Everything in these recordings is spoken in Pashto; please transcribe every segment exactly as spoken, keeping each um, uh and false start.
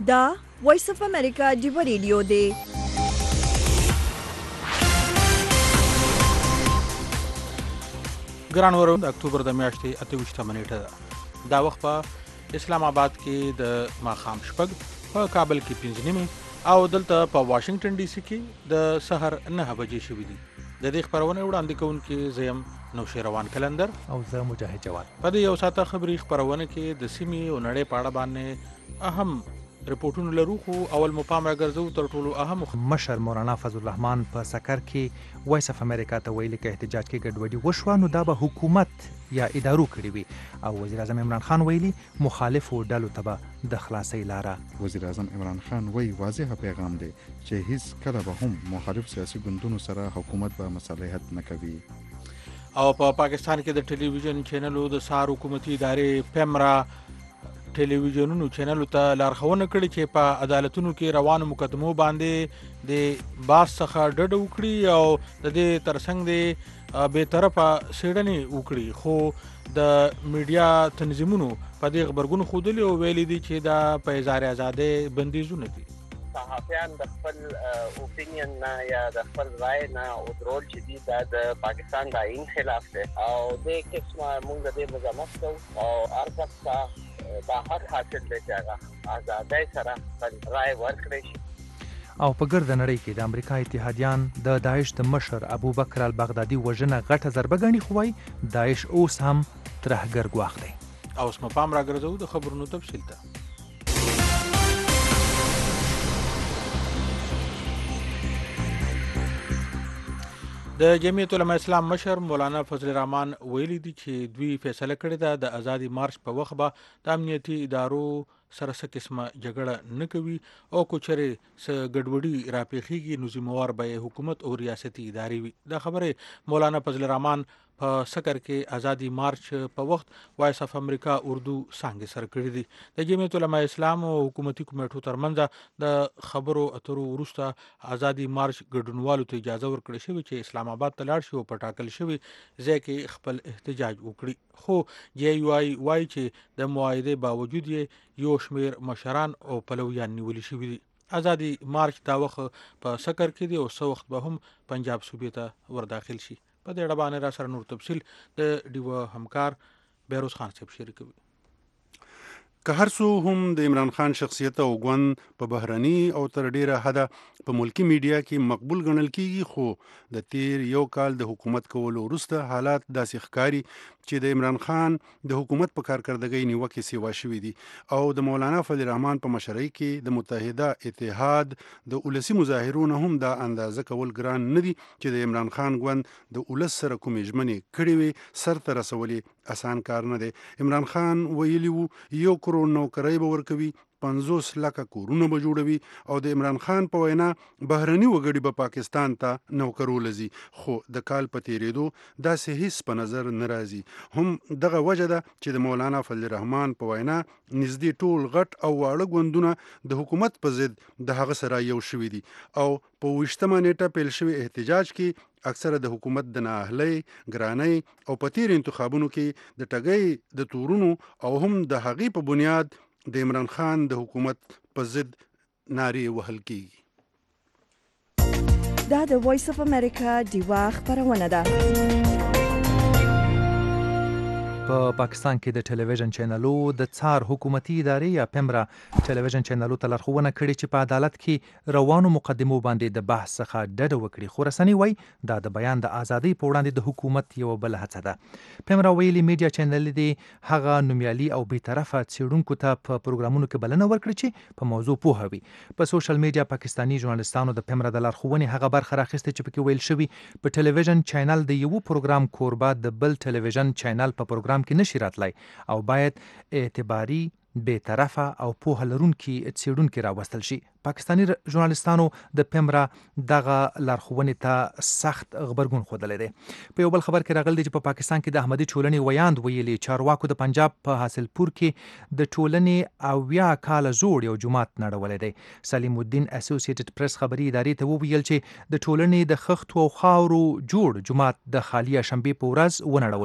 دا وایس اف امریکا ډیو ریډیو دی. ګران ورو د اکتوبر د میاشتې اته ویشتمه نیټه ده. دا وخت په اسلام آباد کې د ماښام شپږ، په کابل کې پنځه نیمې او دلته په واشنگټن ډي سي کې د سحر نهه بجې شوي دي. د دې خپرونې وړاندې کوونکي زه یم نوشیروان کلندر او زه مجاهد جواد. په دې یو ساعته خبري خپرونه کې د سیمې او نړۍ په اړه باندې اهم رپورټونه لرو، خو اول مو پام راګرځو تر ټولو اهم مشر مولانا فضل الرحمن په سکر کې وایس اف امریکا ته ویلي که احتجاج کې ګډوډي وشوه نو دا به حکومت یا ادارو کړي وي، او وزیر اعظم عمران خان ویلي مخالفو ډلو ته به د خلاصۍ لاره. وزیر اعظم عمران خان وی واضح پیغام دی چې هیڅ کله به هم مخالف سیاسي ګوندونو سره حکومت به مصالحت نه کوي. او په پا پاکستان کې د ټلویزیون چینلو د سار حکومتي ادارې پیمرا ټلویزیونونو چینلو ته لارښوونه کړې چې په عدالتونو کې روانو مقدمو باندې د باس څخه ډډه وکړي او د دې ترڅنګ د بې طرفه څېړنې وکړي، خو د میډیا تنظیمونو په دې غبرګون ښودلي او ویلي دي چې دا په اظهار ازادۍ بندیزونه دي. صحافیان د خپل اوپینین نه یا د خپل رای نه ودرول چې دي دا د پاکستان د آئین خلاف دی او دې قسمه موږ د دې مزاحمت کوو او هر کس ته دا حق حاصل دی چې هغه ازادۍ سره خپل رای ورکړی شي. او په ګرده نړۍ کې د امریکا اتحادیان د داعش د مشر ابوبکر البغدادي وژنه غټه ضربه ګڼي، خو وایي داعش اوس هم ترهګر ګواښ دی. او اوس مو پام راګرځو د خبرونو تفصیل ته. د جمعیت علماء اسلام مشر مولانا فضل الرحمن ویلي دي چې دوی فیصله کړې ده د ازادي مارچ په وخت به د امنیتي ادارو سره څه قسمه جګړه نه کوي او که چېرې څه ګډوډي راپېښېږي نو ذموار به حکومت او ریاستي ادارې وي. دا خبرې مولانا فضل الرحمن په سکر کې ازادي مارچ په وخت وایس اف امریکا اردو څانګې سره کړي دي. د جمعیت علماء اسلام او حکومتي کمیټو ترمنځ د خبرو اترو وروسته ازادي مارچ ګډونوالو ته اجازه ورکړې شوې چې اسلام آباد ته لاړ شي او په ټاکل شوي ځای کې خپل احتجاج وکړي، خو جی یو آی وایي چې د معاهدې باوجود یې یو شمېر مشران او پلویان نیولي شوي دي. ازادي مارچ دا وخت په سکر کې دی او څه وخت به هم پنجاب صوبې ته ورداخل شي. په دې اړه باندې را سره نور تفصیل د ډیوه همکار بیروز خان صاحب شریکوي. که هر څو هم د عمران خان شخصیت او ګوند په بهرني او تر ډیره حده په ملکی میډیا کې مقبول ګڼل کیږي، خو د تیر یو کال د حکومت کولو وروسته حالات داسې ښکاري چې د عمران خان د حکومت په کارکردګۍ نیوکې سیوا شوي دي او د مولانا فضل الرحمن په مشرۍ کې د متحده اتحاد د ولسي مظاهرونو هم دا اندازه کول ګران نه دي چې د عمران خان ګوند د ولس سره کومې ژمنې کړې وي سرته رسولې اسان کار نه دی. عمران خان ویلي وو یو کروڑ نوکرۍ به ورکوي، پنځوس لکه کورونه به جوړوي او د عمران خان په وینا بهرني وګړي به پاکستان ته نوکرول ځي، خو د کال په تیریدو داسې هیڅ په نظر نه راځي. هم دغه وجه ده چې د مولانا فضل الرحمن په وینا نږدې ټول غټ او واړه ګوندونه د حکومت په ضد د هغه سره یو شوي دي او په اوویشتمه نیټه پیل شوي احتجاج کې اکثره د حکومت د نااهلۍ، ګرانۍ او په تیر انتخابونو کې د ټګۍ د تورونو او هم د هغې په بنیاد د عمران خان د حکومت په ضد نارې وهل کیږي. دا د وایس اف امریکا ډیوه خپرونه ده. په پاکستان کې د ټلویزیون چینلو د څار حکومتي ادارې یا پیمرا ټلویزیون چینلو ته لارښوونه کړې چې په عدالت کې روانو مقدمو باندې د بحث څخه ډډه وکړي، خو رسنۍ وایي دا د بیان د ازادۍ په وړاندې د حکومت یوه بله هڅه ده. پیمرا ویلي میډیا چینل دې هغه نومیالي او بېطرفه څېړونکو ته په پروګرامونو کې بلنه ورکړي چې په موضوع پوهه وي. په سوشل میډیا پاکستاني ژورنالستانو د پیمرا د لارښوونې هغه برخه راخیستې چې پکې ویل شوي په ټلویزیون چینل د یوه پروګرام کوربه د بل ټلویزیون چینل په پروګرام کې نشي راتلی او باید اعتباري، بې طرفه او پوهه لرونکي څېړونکي راوستل شي. پاکستاني ژورنالستانو د پیمرا دغه لارښوونې ته سخت غبرګون ښودلی دی. په یو بل خبر کې راغلی دی چې په پاکستان کې د احمدي ټولنې ویاند ویلي چارواکو د پنجاب په حاصلپور کې د ټولنې اویا کاله زوړ یو جومات نړولی دی. سلیم الدین اسوسییټډ پریس خبري ادارې ته وویل چې د ټولنې د خښتو او خاورو جوړ جومات د خالي شنبې په ورځ ونړول شو.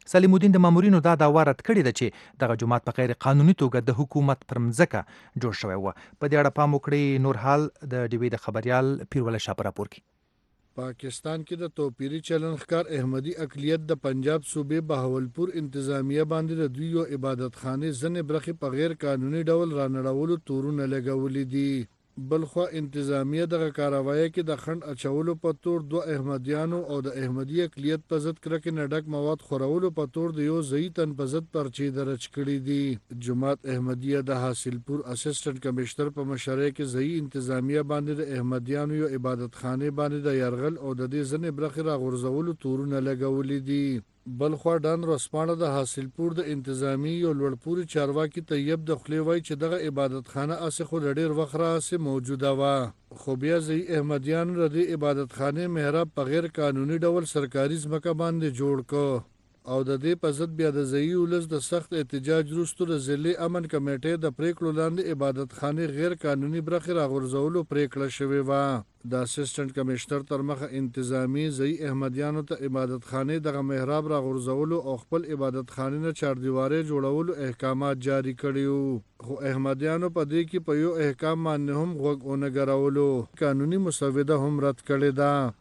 سلیم الدین د مامورینو دا دعوا رد کړې ده چې دغه جومات په غیر قانوني توګه د حکومت پر مځکه جوړ شوی و. په دې اړه پام وکړئ. نور حال د ډیوې د خبریال پیرولې شاه په راپور کې. پاکستان کې د توپیری چلن ښکار احمدي اقلیت د پنجاب صوبې بهاولپور انتظامیه باندې د دوی یو عبادت خانه ځنې برخې په غیر قانوني ډول رانړولو تورونه لګولې دي. بلخوا انتظامیه دغه کاروایی کې د خند اچولو په تور دوه احمدیانو او د احمدي اقلیت په ضد کرکې نه ډک مواد خورولو په تور د یو ځایي تن په ضد پرچې درج کړي دي. جماعت احمدیه د حاصلپور اسسټنټ کمشنر په مشرۍ کې ځایي انتظامیه باندې د احمدیانو یو عبادت خانه باندې د یرغل او د دې ځنې برخې راغورځولو تورونه لګولې دي. بلخوا ډان رسپانه د حاصلپور د انتظامی یو لوړپوري چارواکي طیب د خولې وای چې دغه عبادت خانه اسې خو د ډېر وخت راهیسې موجوده وه، خو بیا ځایي احمدیانو د دې عبادت خانې محراب په غیر قانوني ډول سرکاري ځمکه باندې جوړ کړ او د دې په ضد بیا د ځایي ولس د سخت احتجاج وروسته د ضلعي امن کمیټې د پریکړو لاندې عبادت خانې غیر قانوني برخې راغورځولو پریکړه شوې وه. د اسسټنټ کمشنر تر مخه انتظامی ځایي احمدیانو ته عبادت خانې دغه محراب راغورځولو او خپل عبادت خانې نه چاردیوارۍ جوړولو احکامات جاری کړي وو، خو احمدیانو په دې کې په یو احکام باندې هم غوږ ونه ګرولو. قانوني مسوده هم رد کړې ده.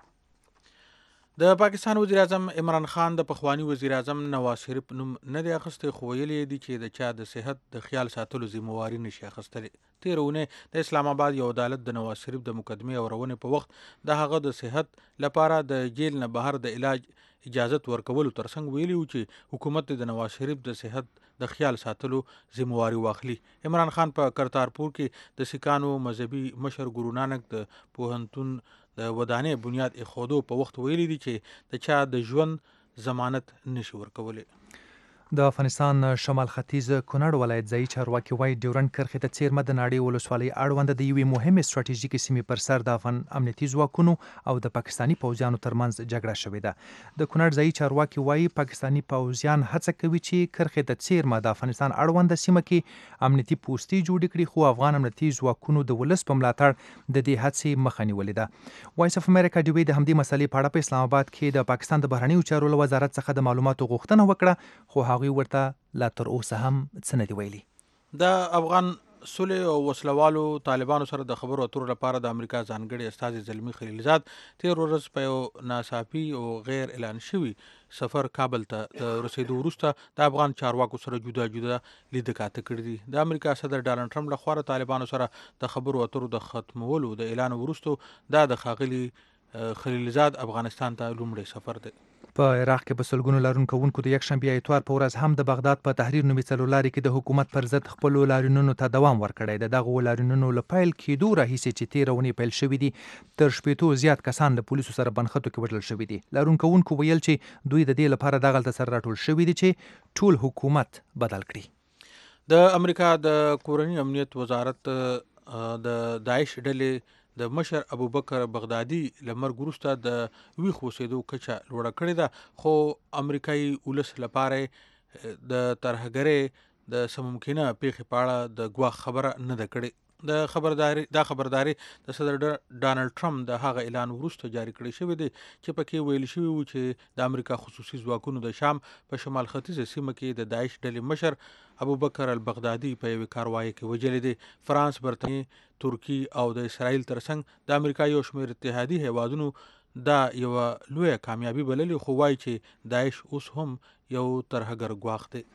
د پاکستان وزیر اعظم عمران خان د پخوانی وزیر اعظم نواز شریف نوم نه دی اخیستی، خو ویلي دي چې د چا د صحت د خیال ساتلو ذمہواري نشي اخیستلی. تېره اونۍ د اسلام آباد یو عدالت د نواز شریف د مقدمې اورونې په وخت د هغه د صحت لپاره د جیل نه بهر د علاج اجازت ورکولو ترڅنګ ویلي و چې حکومت د نواز شریف د صحت د خیال ساتلو ذمہواري واخلي. عمران خان په کرتارپور کې د سکانو مذهبي مشر ګورو نانک د پوهنتون د ودانې بنیاد ایښودو په وخت ویلي دي چې د چا د ژوند ضمانت نشي ورکولی. د افغانستان شمال ختیځ کونړ ولایت ځایي چارواکي وایي ډیورنډ کرښې ته څیرمه د ناړۍ ولسوالۍ اړونده د یوې مهمې ستراتیژیکې سیمې پر سر د افغان امنیتي ځواکونو او د پاکستاني پوځیانو ترمنځ جګړه شوې ده. د کونړ ځایي چارواکي وایي پاکستاني پوځیان هڅه کوي چې کرښې ته څیرمه د افغانستان اړونده سیمه کې امنیتي پوستې جوړې کړي، خو افغان امنیتي ځواکونو د ولس په ملاتړ د دې هڅې مخه نیولې ده. وایس اف امریکا ډیوې د همدې مسلې په اړه په اسلام آباد کې د پاکستان د بهرنیو چارو له وزارت څخه د معلوماتو غوښتنه وکړه، خو هغوی ورته لا تر اوسه هم څه نه دي ویلي. د افغان سولې او وسلوالو طالبانو سره د خبرو اترو لپاره د امریکا ځانګړي استازي زلمي خلیلزاد تېر ورځ په یو ناڅاپي او غیر اعلان شوي سفر کابل ته د رسېدو وروسته د افغان چارواکو سره جدا جدا لیده کاته کړي دي. د امریکا صدر ډانلډ ټرمپ لخوا د طالبانو سره د خبرو اترو د ختمولو د اعلان وروسته دا د ښاغلي خلیلزاد افغانستان ته لومړی سفر دی. په عراق کې په سلګونو لارونکوونکو د یکشنبې اتوار په ورځ هم د بغداد په تحریر نومي څلورلارې کې د حکومت پر ضد خپلو لاریونونو ته دوام ورکړی دی. دغو لاریونونو له پیل کېدو راهیسې چې تېره اونۍ پیل شوي دي، تر شپېتو زیات کسان له پولیسو سره بنښتو کې وژل شوي دي. لاریونکوونکو ویل چې دوی د دې لپاره دغلته سره راټول شوي دي چې ټول حکومت بدل کړي. د امریکا د کورني امنیت وزارت د داعش ډلې د مشر ابوبکر بغدادي له مرګ وروسته د ویښ اوسېدو کچه لوړه کړې ده، خو امریکایي ولس لپاره د ترهګرۍ د څه ممکنه پیښې په اړه د ګواښ خبره نه ده کړې. د خبرداري دا خبرداري د صدر ډانلډ ټرمپ د هغه اعلان وروسته جاری کړی شوی دی چې پکې ویل شوي وو چې د امریکا خصوصي ځواکونو د شام په شمال ختیځه سیمه کې د داعش ډلې مشر ابوبکر البغدادي په یوې کاروایي کې وژلی دی. فرانس، برطانیې، ترکی او د اسرائیل ترڅنګ د امریکا یو شمېر اتحادي هیوادونو دا یوه لویه کامیابي بللې، خو وایي چې داعش اوس هم یو ترهګر ګواښ دی.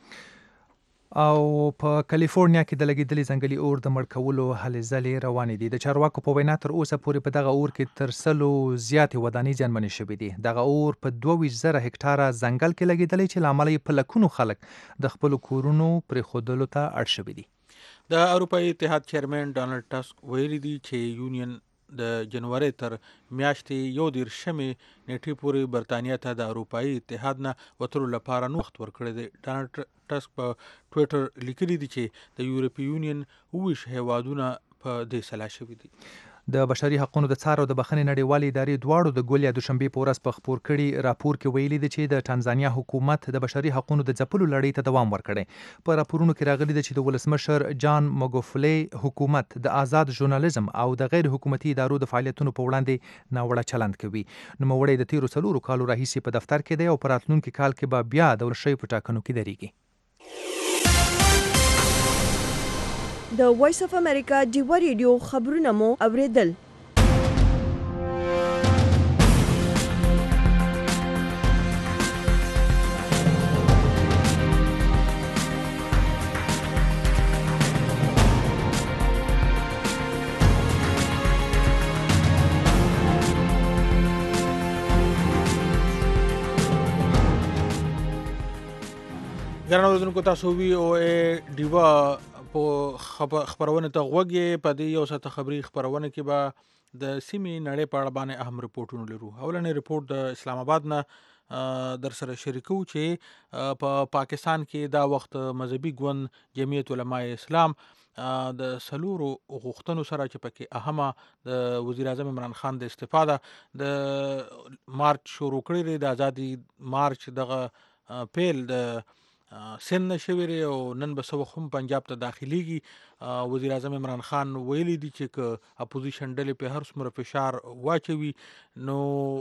او په کالیفورنیا کې د لګېدلي ځنګلي اور د مړ کولو هلې ځلې روانې دي. د چارواکو په وینا تر اوسه پورې په دغه اور کې تر سلو زیاتې ودانۍ زیانمنې شوې دي. دغه اور په دوه ویشت زره هکټاره ځنګل کې لګېدلی چې له امله یې په لکونو خلک د خپلو کورونو پرېښودلو ته اړ شوي دي. د اروپایي اتحاد چیرمن ډانلډ ټسک ویلي دي چې یونین د جنوري تر میاشتې یو دېرشمې نیټې پورې برطانیه ته د اروپایي اتحاد نه وتلو لپاره نو وخت ورکړی دی. ډانلډ ټسک په ټویټر لیکلي دي چې د یورپي یونین اووه ویشت هیوادونه په دې سلا شوي دي. د بشري حقوقو د څار او د بخښنې نړیوالې ادارې دواړو د ګول یا دوشنبې په ورځ په خپور کړي راپور کې ویلي دي چې د ټانزانیا حکومت د بشري حقوقو د ځپلو لړۍ ته دوام ورکړي. په راپورونو کې راغلي دي چې د ولسمشر جان مګوفلی حکومت د آزاد ژورنالیزم او د غیر حکومتي ادارو د فعالیتونو په وړاندې ناوړه چلند کوي. نوموړی د تیرو څلورو کالو راهیسې په دفتر کې دی او په راتلونکي کال کې به بیا د ولسمشر په ټاکنو کې درېږي. د وایس اف امریکا ډیوا ریډیو خبرونه مو اوریدل. ګرانو اوریدونکو تاسو وی او ای ډیوا په خبرونه ته غوږی په دې یو ساعت خبري خبرونه کې به د سیمې نړۍ په اړه باندې اهم رپورټونه لرو. اولنې رپورټ د اسلام آباد نه در سره شریکو چې په پاکستان کې دا وخت مذهبي ګوند جمعیت علماء اسلام د سلورو غوښتنو سره چې پکې اهمه د وزیر اعظم عمران خان د استفاده د مارچ شروع کړی د ازادي مارچ دغه پیل د سن نشویری او نن به سو هم پنجاب ته داخليږي. وزیر اعظم عمران خان ویلي دي چې ک اپوزیشن ډلې په هر څومره فشار واچوي نو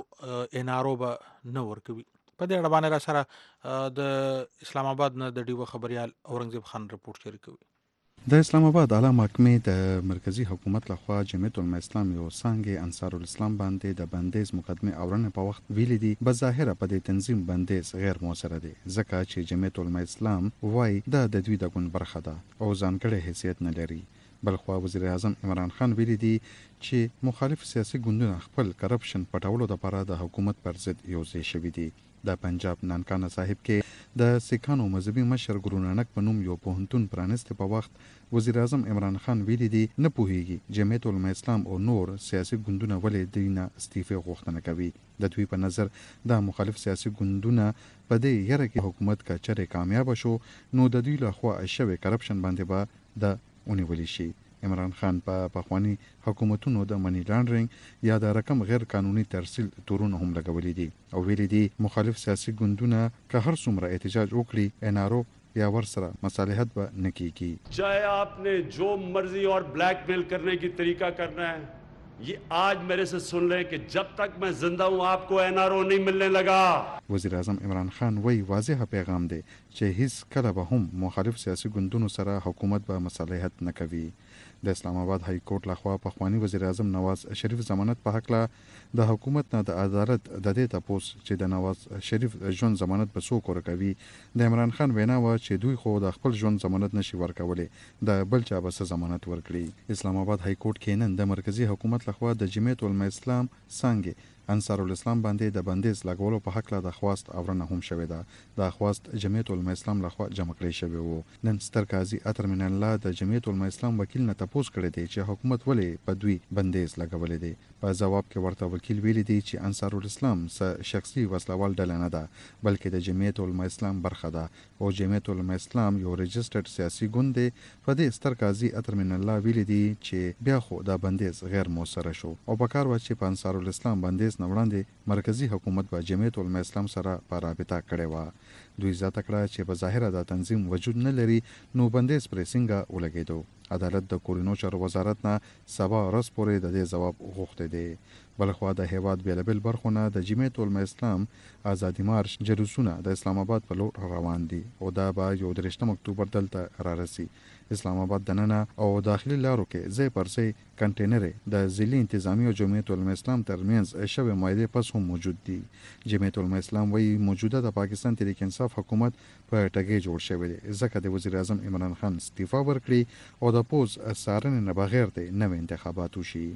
انارو به نه ورکوي. په دې اړه باندې را سره د اسلام آباد نه د ډیو خبريال اورنګزیب خان رپورټ شریکوي. د اسلام آباد اعلی محکمې د مرکزی حکومت لخوا جمعیت علماء اسلام یو څانګې انصار الاسلام باندې د بندیز مقدمه اورنه په وخت ویلي دي بظاهره په دې تنظیم بندیز غیر موثره دي ځکه چې جمعیت علماء اسلام وایي دا د دوی د ګوند برخه ده او ځانګړی حیثیت نه لري. بلخوا وزیر اعظم عمران خان ویلي دي چې مخالف سیاسي ګوندونه خپل کرپشن پټولو لپاره د حکومت پر ضد یو ځای شوي دي. د پنجاب نانکانه صاحب کې د سکانو مذهبي مشر ګورو نانک په نوم یو پوهنتون پرانسته په وخت وزیر اعظم عمران خان ویلي دي نه پوهیږي جمعیت علماء اسلام او نور سیاسي ګوندونه ولې دینه استعفا غوښتنه کوي. د دوی په نظر د مخالف سیاسي ګوندونه په دې یره کې حکومت کا چره کامیاب شو نو د دوی لخوا شوی کرپشن باندې به د اونیول شي. عمران خان په پخوانی حکومتونو د منی لانډرینګ یا د رقم غیر قانوني ترسیل تورونه هم لګولې دي او ویلي دي مخالف سیاسي ګوندونه که هر څومره احتجاج وکړي انارو یا ورسره مصالحت به نه کیږي. چاہے आपने जो मर्जी और ब्लैकमेल करने की तरीका करना है ये आज मेरे से सुन ले कि जब तक मैं जिंदा हूं आपको एनआरओ नहीं मिलने लगा. وزیر اعظم عمران خان وی واضح پیغام دی چې هیڅ کله به هم مخالف سیاسي ګوندونو سره حکومت به مصالحت نه کوي. د اسلام آباد های کورټ لخوا پخوانی وزیر اعظم نواز شریف ضمانت په حق له د حکومت نه د عدالت د دې تپوس چې د نواز شریف ژوند ضمانت به څوک ورکوي. د عمران خان وینا و چې دوی خو د خپل ژوند ضمانت نشي ورکولای د بل چا به ضمانت ورکړي. اسلام آباد های کورټ کې نن د مرکزی حکومت لخوا د جمعیت علماء اسلام څنګه انصار الاسلام باندې د بندیز لګولو په حق له د خواست اورنه هم شوې ده. د خواست جمعیت علماء اسلام لخوا جمع کړی شوی وو. نن ستر قاضي اطهر من الله د جمعیت علماء اسلام وکیل نه تپوس کړی دی چې حکومت ولې په دوی بندیز لګولې دی. په جواب کې ورته وکیل ویلي دی چې انصار الاسلام څه شخصي وسلوال ډله نه ده بلکې د جمعیت علماء اسلام برخه ده او جمعیت علماء اسلام یو رجسټرډ سیاسي ګوند دی. په دې ستر قاضي اطهر من الله ویلي دی چې بیا خو دا بندیز غیر موثره شو او په کار و چې په انصار الاسلام بندیز نه وړاندې مرکزی حکومت با جمعیت علماء اسلام سره په رابطه کړې و. دوی زیاته کړه چې په ظاهره دا تنظیم وجود نه لري نو بندیز پرې څنګه ولګېدو. عدالت د کورونو چارو وزارت نه سبا ورځ پورې د دې ځواب غوښته دی. بلخوا د هیواد بیلابل برخونه د جمعیت علماء اسلام ازادي مارش جلوسونه د اسلام آباد په لور روان دي او دا به یو درېشتم اکتوبر دلته رارسي. اسلام آباد دننه او داخلي لارو کې ځای پر ځای کنټینر د ځلي انتظامی او جمعیت علماء اسلام ترمنځ شوی معاهده پس هم موجود دي. جمعیت علماء اسلام وایي موجوده د پاکستان تحریک انصاف حکومت په ټګي جوړ شوی دی ځکه د وزیر اعظم عمران خان استعفا ورکړي او د پوز څارنې نه بغیر د نوې انتخابات وشي.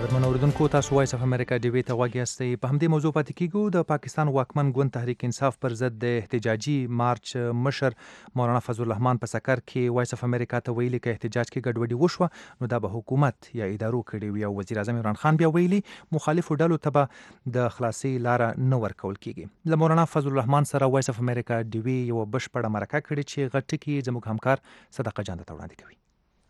ارمن اوردونکو تاسو وایس اف امریکا ډیوی ته غوږ یاستئ. په همدې موضوع پاتې کیږو. د پاکستان واکمن ګوند تحریک انصاف پر ضد د احتجاجي مارچ مشر مولانا فضل الرحمن په سکر کې وایس اف امریکا ته ویلي که احتجاج کې ګډوډي وشوه نو دا به حکومت یا ادارو کړي وي. او وزیر اعظم عمران خان بیا ویلي مخالفو ډلو ته به د خلاصي لاره نه ورکول کیږي. له مولانا فضل الرحمن سره وایس اف امریکا ډیوی یو بشپړه مرکه کړې چې غټ کې زموږ همکار صدقه جان ته وړاندې کوي.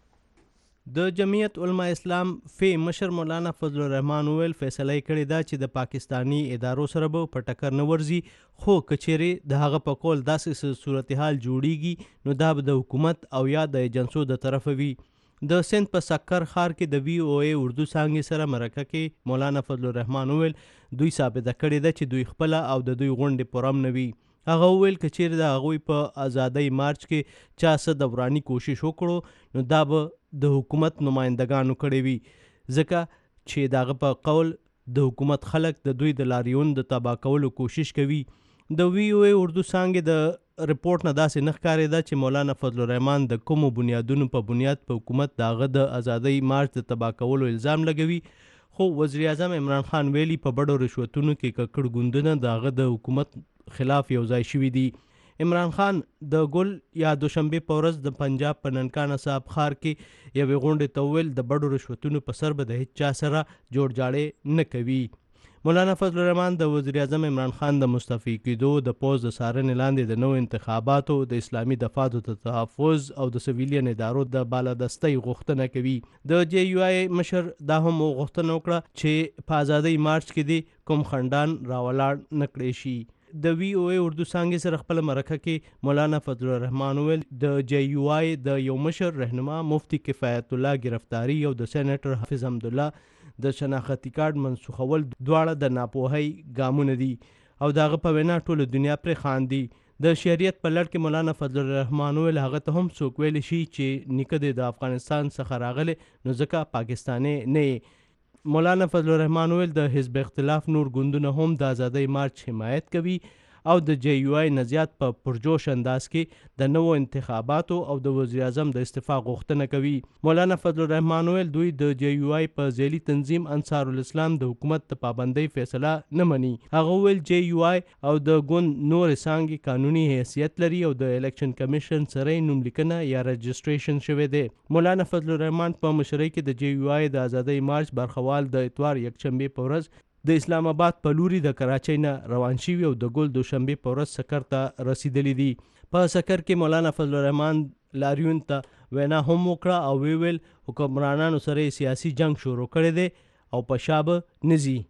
د جمعیت علما اسلام فی مشر مولانا فضل الرحمن ویل فیصله کړې ده چې د پاکستانی ادارو سره به په ټکر نه ورځي، خو کچېرې د هغه په قول داسې صورتحال جوړیږي نو دا به د حکومت او یا د ایجنسو د طرفه وي. د سند په سکر ښار کې د وی او ای اردو څانګې سره مرکه کې مولانا فضل الرحمن ویل دوی ثابته کړې ده چې دوی خپله او د دوی غونډې پرم نه وي. هغه وویل که چیرې د هغوی په ازادۍ مارچ کې چا څه د وراني کوشش وکړو نو دا به د حکومت نمایندګانو کړی وي، ځکه چې د هغه په قول د حکومت خلک د دوی د لاریون د تباه کولو کوشش کوي. د وی او ای اردو څانګې د رپورټ نه داسې نه ښکارېده چې مولانا فضل الرحمن د کومو بنیادونو په بنیاد په حکومت د هغه د ازادۍ مارچ د تباه کولو الزام لګوي. خو وزیر اعظم عمران خان ویلي په بډو رشوتونو کې ککړ ګوندونه د هغه د حکومت خلاف یو ځای شوي دي. عمران خان د ګل یا دوشنبې په ورځ د پنجاب په ننکانه صاحب ښار کې یوې غونډې ته وویل د بډو رشوتونو په سر به د هیڅ چا سره جوړ جاړې نه کوي. مولانا فضل الرحمن د وزیر اعظم عمران خان د مستعفي کېدو د پوز د څارنې لاندې د نوو انتخاباتو د اسلامي دفاتو د تحفظ او د سویلین ادارو د بالادستۍ غوښتنه کوي. د جے یو آی مشر دا هم غوښتنه وکړه چې په ازادۍ مارچ کې دې کوم خنډان راولاړ نه کړی شي. د وی او ای اردو څانګې سره خپل مرکه کې مولانا فضل الرحمن ویل د جے یو آی د یو مشر رهنما مفتی کفایت الله گرفتاری او د سېنیټر حافظ حمدالله د شناختی کارت منسوخول دواړه د ناپوهۍ ګامونه دي او د هغه په وینا ټوله دنیا پرې خاندي. د شریعت په لړ کې مولانا فضل الرحمن ویل هغه ته هم څوک ویلی شي چې نیکه دی د افغانستان څخه راغلی نو ځکه پاکستانی نه یې. مولانا فضل الرحمن ویل د حزب اختلاف نور ګوندونه هم د ازادۍ مارچ حمایت کوي او د جے یو آی نزیات په پرجوش انداز کې د نوو انتخاباتو او د وزیر اعظم د استعفا غوښتنه کوي. مولانا فضل الرحمن ویل دوی د جے یو آی په ذیلی تنظیم انصار الاسلام د حکومت د پابندۍ فیصله نه مني. هغه ویل جے یو آی او د ګوند نور څانګې قانوني حیثیت لري او د الیکشن کمیشن سره نوملیکنه یا رجسټریشن شوی دی. مولانا فضل الرحمن په مشرۍ کې د جے یو آی د ازادۍ مارچ برخوال د اتوار یکشنبې په ورځ د اسلام آباد په لوري د کراچۍ نه روان شوي او د ګل دوشنبې په ورځ سکر ته رسیدلی دي. په سکر کې مولانا فضل الرحمن لاریون ته وینا هم وکړه او وی ویل حکمرانانو سره سیاسي جنگ شروع کړی دی او په شا به نه ځي.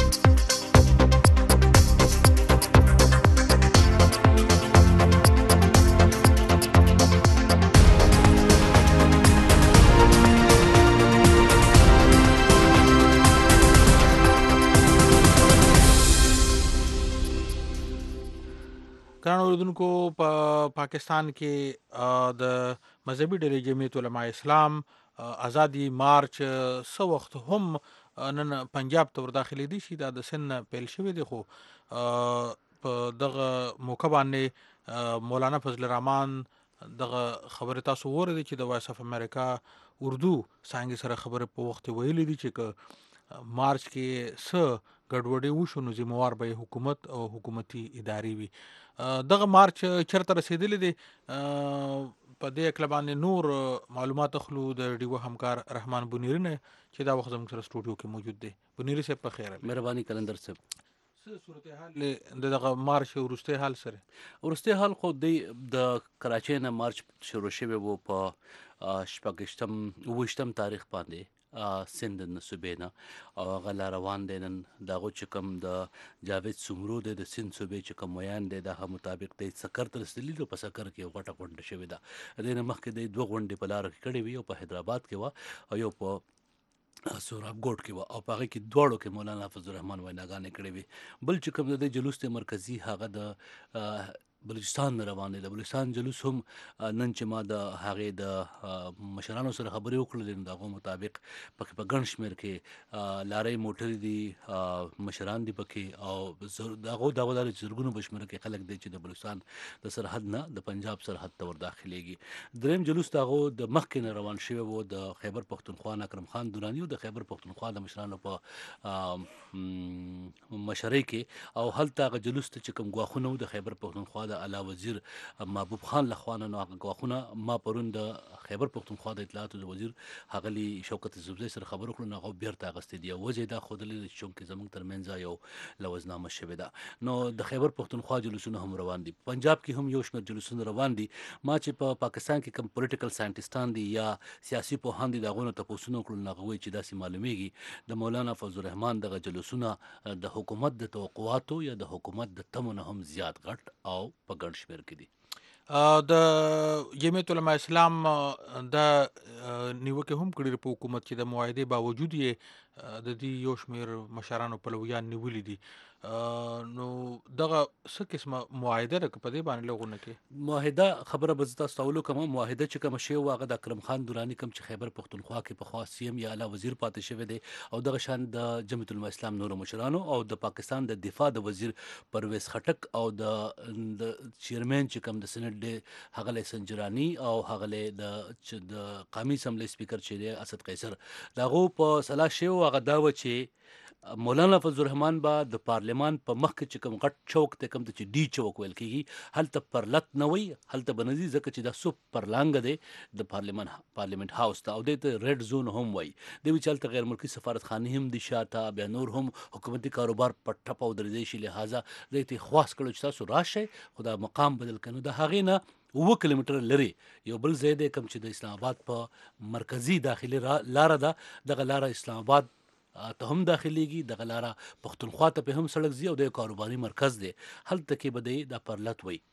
ګران اوریدونکو په پاکستان کې د مذهبي ډلې جمعیت علما اسلام ازادي مارچ څه وخت هم نن پنجاب ته ورداخلي دي شي دا د سن پیل شوی دی. خو په دغه موقع باندې مولانا فضل الرحمن دغه خبره تاسو وره دي چې د وایس اف امریکا اردو څانګې سره خبره په وخت ویلي دي چې مارچ کې څه ګډوډي وشو نو ذمہوار به حکومت او حکومتي ادارې وي. دغه مارچ چرته رسیدلی دی په دې اکله باندې نور معلومات اخلو د ډیو همکار رحمان بنیری نه چې دا وخت زموږ سره سټوډیو کې موجود دی. بنیری صاحب په خیر مهرباني کلندر صاحب څه صورتحال د دغه مارچ وروستی حال سره وروستی حال خو د کراچۍ نه مارچ شروع شوی و په شپږشتم اوویشتم تاریخ باندې سند د صوبې نه او هغه لا روان دی. نن د هغو چې کوم د جاوید سمرو دی د سند صوبې چې کوم ویان دی د هغه مطابق دی سکر ته رسېدلي دي. په سکر کې یو غټه غونډه شوې ده. د دې نه مخکې دی دوه غونډې په لاره کې کړې وي، یو په حیدرآباد کې وه او یو په سورابګوټ کې وه او په هغې کې دواړو کې مولانا فضل الرحمن ویناګانې کړې وي. بل چې کوم د دې جلوس دی مرکزي هغه د بلوچستان نه روان دی. د بلوچستان جلوس هم نن چې ما د هغې د مشرانو سره خبرې وکړلې نو د هغو مطابق پکې په ګڼ شمېر کې لارۍ موټرې دي، مشران دي پکې، او د هغو دعوه دا ده چې زرګونو په شمېر کې خلک دی چې د بلوچستان د سرحد نه د پنجاب سرحد ته ور داخلېږي. درېیم جلوس د هغو د مخکې نه روان شوی و د خیبر پښتونخوا نه اکرم خان دراني او د خیبر پښتونخوا د مشرانو په مشرۍ کې، او هلته هغه جلوس ته چې کوم ګواښونه و د خیبر پښتونخوا د اعلی وزیر محبوب خان لخوا نه، نو هغه ګواښونه ما پرون د خیبر پښتونخوا د اطلاعاتو د وزیر ښاغلي شوکت یوسفزۍ سره خبرې وکړو، نو هغه بیرته اخیستې دي او وجه یې دا ښودلې ده چې چونکې زموږ ترمنځ یو لوزنامه شوې ده. نو د خیبر پښتونخوا جلوسونه هم روان دي. پنجاب کې هم یو شمېر جلوسونه روان دي. ما چې په پا پاکستان کې کوم پولیټیکل ساینټسټان دي یا سیاسي پوهان دي د هغو نه تپوسونه وکړل، نو هغه وایي چې داسې معلومیږي د مولانا فضل الرحمن دغه جلوسونه د حکومت د توقعاتو یا د حکومت د تمو نه هم زیات غټ او په ګڼ شمېر کې دي. د جمعیت علماء اسلام د نیوکې هم کړي په حکومت کې د معاهدې باوجود یې د دې یو شمېر مشرانو پلویان نیولي دي. نو دغه څه قسمه معاهده ده که په دې باندې لږ ونه کې معاهده خبره به زه تاسو ته وکړم. معاهده چې کومه شوې وه هغه د اکرم خان دراني کوم چې خیبر پښتونخوا کې پخوا سی ایم یا اعلی وزیر پاتې شوی دی، او دغه شان د جمعیت علماء اسلام نورو مشرانو او د پاکستان د دفاع د وزیر پرویز خټک او د چیرمین چې کوم د سینټ دی هغه سنجرانی او هغه د د قومي اسمبلی سپیکر چې دی اسد قیصر، د هغو په سلا شوی هغه دا و چې مولانا فضل الرحمن به د پارلمان په مخ کې چې کوم غټ چوک دی کوم ته چې ډي چوک ویل کېږي هلته پرلت نه وي، هلته به نه ځي ځکه چې دا سو پرلانګه دی د پارلمان پارلیمنت هاوس ته، او دی ته ریډ زون هم وایي. دی وایي چې هلته غیر ملکي سفارتخانې هم دي شاته، بیا نور هم حکومتي کاروبار په ټپه ودرېدی شي، لهذا دی ته خواست کړو چې تاسو راشئ خو دا مقام بدل کړو. د هغې نه اووه کیلومتره لرې یو بل ځای دی کوم چې د اسلام آباد په مرکزي داخلي لاره ده، دغه لاره اسلام آباد ته هم داخليږي، دغه لاره پښتونخوا ته په هم سړک ځي او د کاروباري مرکز دی، هلته کې به دی دا پرلت وي.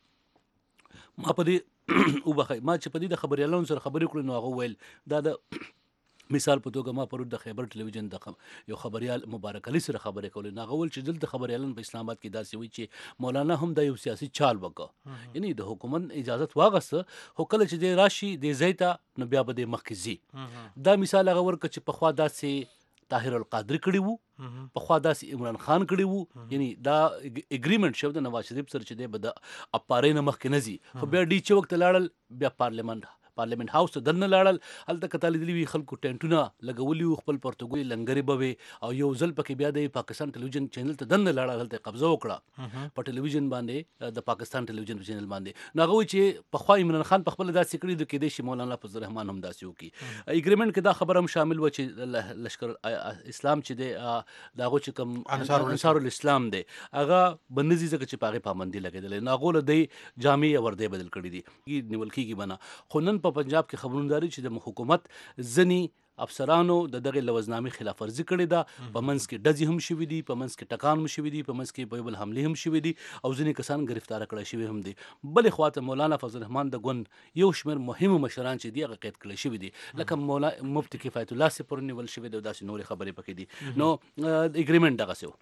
ما په دې وبخئ ما چې په دې د خبریالانو سره خبرې کړې نو هغه ویل دا د مثال په توګه ما پرون د خیبر ټلویزیون د یو خبریال مبارک علي سره خبرې کولې، نو هغه ویل چې دلته خبریالان په اسلام آباد کې داسې وایي چې مولانا هم د یو سیاسي چال وکړه، یعنی د حکومت اجازت واغسته، خو کله چې دی راشي دی ځای ته نو بیا به دی مخکې ځي. دا مثال هغه ورکړه چې پخوا داسې طاهر القادری کړي وو، پخوا داسې عمران خان کړي وو، یعنی دا اګریمنټ شو د نواز شریف سره چې دی به د اپارې نه مخکې نه ځي، خو بیا ډي چوک ته لاړل، بیا پارلیمنت پارلیمنت هاوس ته دننه لاړل، هلته که تا لیدلي وي خلکو ټینټونه لګولي وو، خپل پرتګالي لنګرې به وې، او یو ځل پکې بیا د پاکستان ټلویزیون چینل ته دننه لاړل، هلته قبضه وکړه په ټلویزیون باندې د پاکستان ټلویزیون چینل باندې. نو هغه وایي چې پخوا عمران خان په خپله داسې کړي د کېدای شي مولانا فضل الرحمن هم داسې وکړي. اګریمنټ کې دا خبره هم شامل وه چې لشکر اسلام چې دی د هغو چې کوم انصار الاسلام دی هغه به نه ځي ځکه چې په هغې پابندي لګېدلی، نو هغو له دی جامې یا وردی بدل کړي دي، نیول کېږي به نه. خو نن په پنجاب کې خبرونه داري چې د حکومت ځینې افسرانو د دغه لوزنامې خلاف ورزي کړې ده، په منځ کې ډزې هم شوي دي، په منځ کې ټکان هم شوي دي، په منځ کې په یو بل حملې هم شوي دي، او ځینې کسان ګرفتاره کړای شوي هم دي. بلې خواته مولانا فضل الرحمن د ګوند یو شمېر مهمو مشران چې دي هغه قید کړای شوي دي، لکه مولا مفتي کفایت الله صاحب پرون نیول شوی دی، داسې نورې خبرې پکې دي. نو اګریمنټ دغسې و.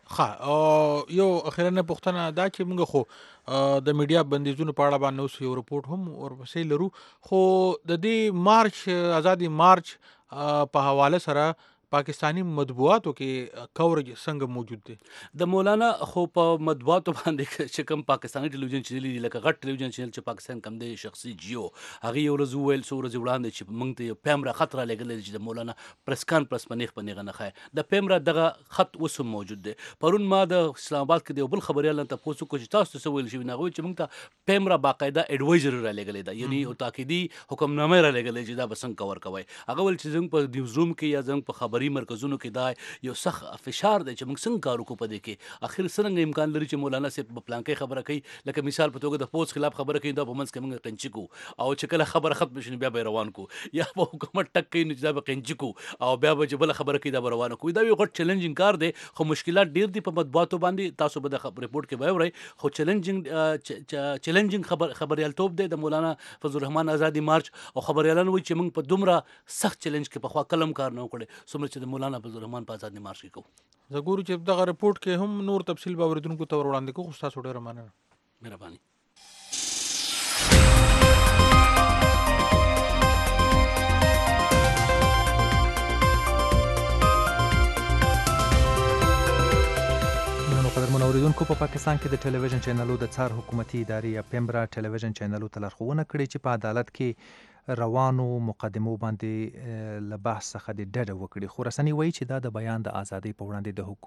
ښه، یو اخرنه پوښتنه دا چې موږ خو د میډیا بندیزونو په اړه باندې اوس یو رپورټ هم ورپسې لرو، خو د دې مارچ ازادي مارچ په حواله سره پاکستانی مطبوعاتو کې کورج څنګه موجود دی؟ د مولانا خو په مطبوعاتو باندې چې کوم پاکستانی ټلویزیون چینل دي لکه غټ ټلویزیون چینل چې پاکستان کوم دی شخصي جیو، هغې یو ورځ وویل څو ورځې وړاندې چې موږ ته یو پیم را خط رالیږلی دی چې د مولانا پرس کانفرنس په نیغ په نیغه نه ښایي. د پیم را دغه خط اوس هم موجود دی. پرون ما د اسلام آباد کې د یو بل خبریال نه تپوس وکړو چې تاسو ته څه ویل شوي؟ هغه ویل چې موږ ته پیم را باقاعده اډوایزري رالیږلی ده، یعنې یو تاکیدي حکمنامه یې رالیږلی چې دا به څنګه کور کوئ. هغه ویل چې زموږ په نیوز روم کې یا زموږ په خبري مرکزونو کې یو سخت فشار دی چې موږ څنګه کار وکړو په دې کې، اخر څرنګه امکان لري چې مولانا صاحب په پلانکۍ خبره کوي، لکه مثال په توګه د پوځ خلاف خبره کوي، دا په منځ کې موږ قنچي کوو، او چې کله خبره ختم شي بیا به روان کوو، یا په حکومت ټک کوي نو چې دا به قنچي کوو، او بیا به چې بله خبره کوي دا به روانه کوو. دا یو غټ چیلنجینګ کار دی، خو مشکلات ډېر دي په مطبوعاتو باندې، تاسو به د رپورټ کې به اورئ، خو چیلنجینګ چیلنجینګ خبر خبریالتوب دی د مولانا فضل الرحمن ازادي مارچ، او خبریالان وایي چې موږ په دومره سخت چیلنج کې پخوا کلم کار نه وکړی څومره چې د مولانا فضل الرحمن په ازادي مارچ کې کوو. زه ګورو چې دغه رپورټ کې هم نور تفصیل به اورېدونکو ته ور وړاندې کوو، خو ستاسو ډېره مننه. مهرباني. اوریدونکو په پاکستان کې د ټلویزیون چینلو د څار حکومتي ادارې یا پیمرا ټلویزیون چینلو ته لارښوونه کړې چې په عدالت کې روانو مقدمو باندې له بحث څخه د ډډه وکړي، خو رسنۍ وایي چې دا د بیان د ازادۍ په وړاندې د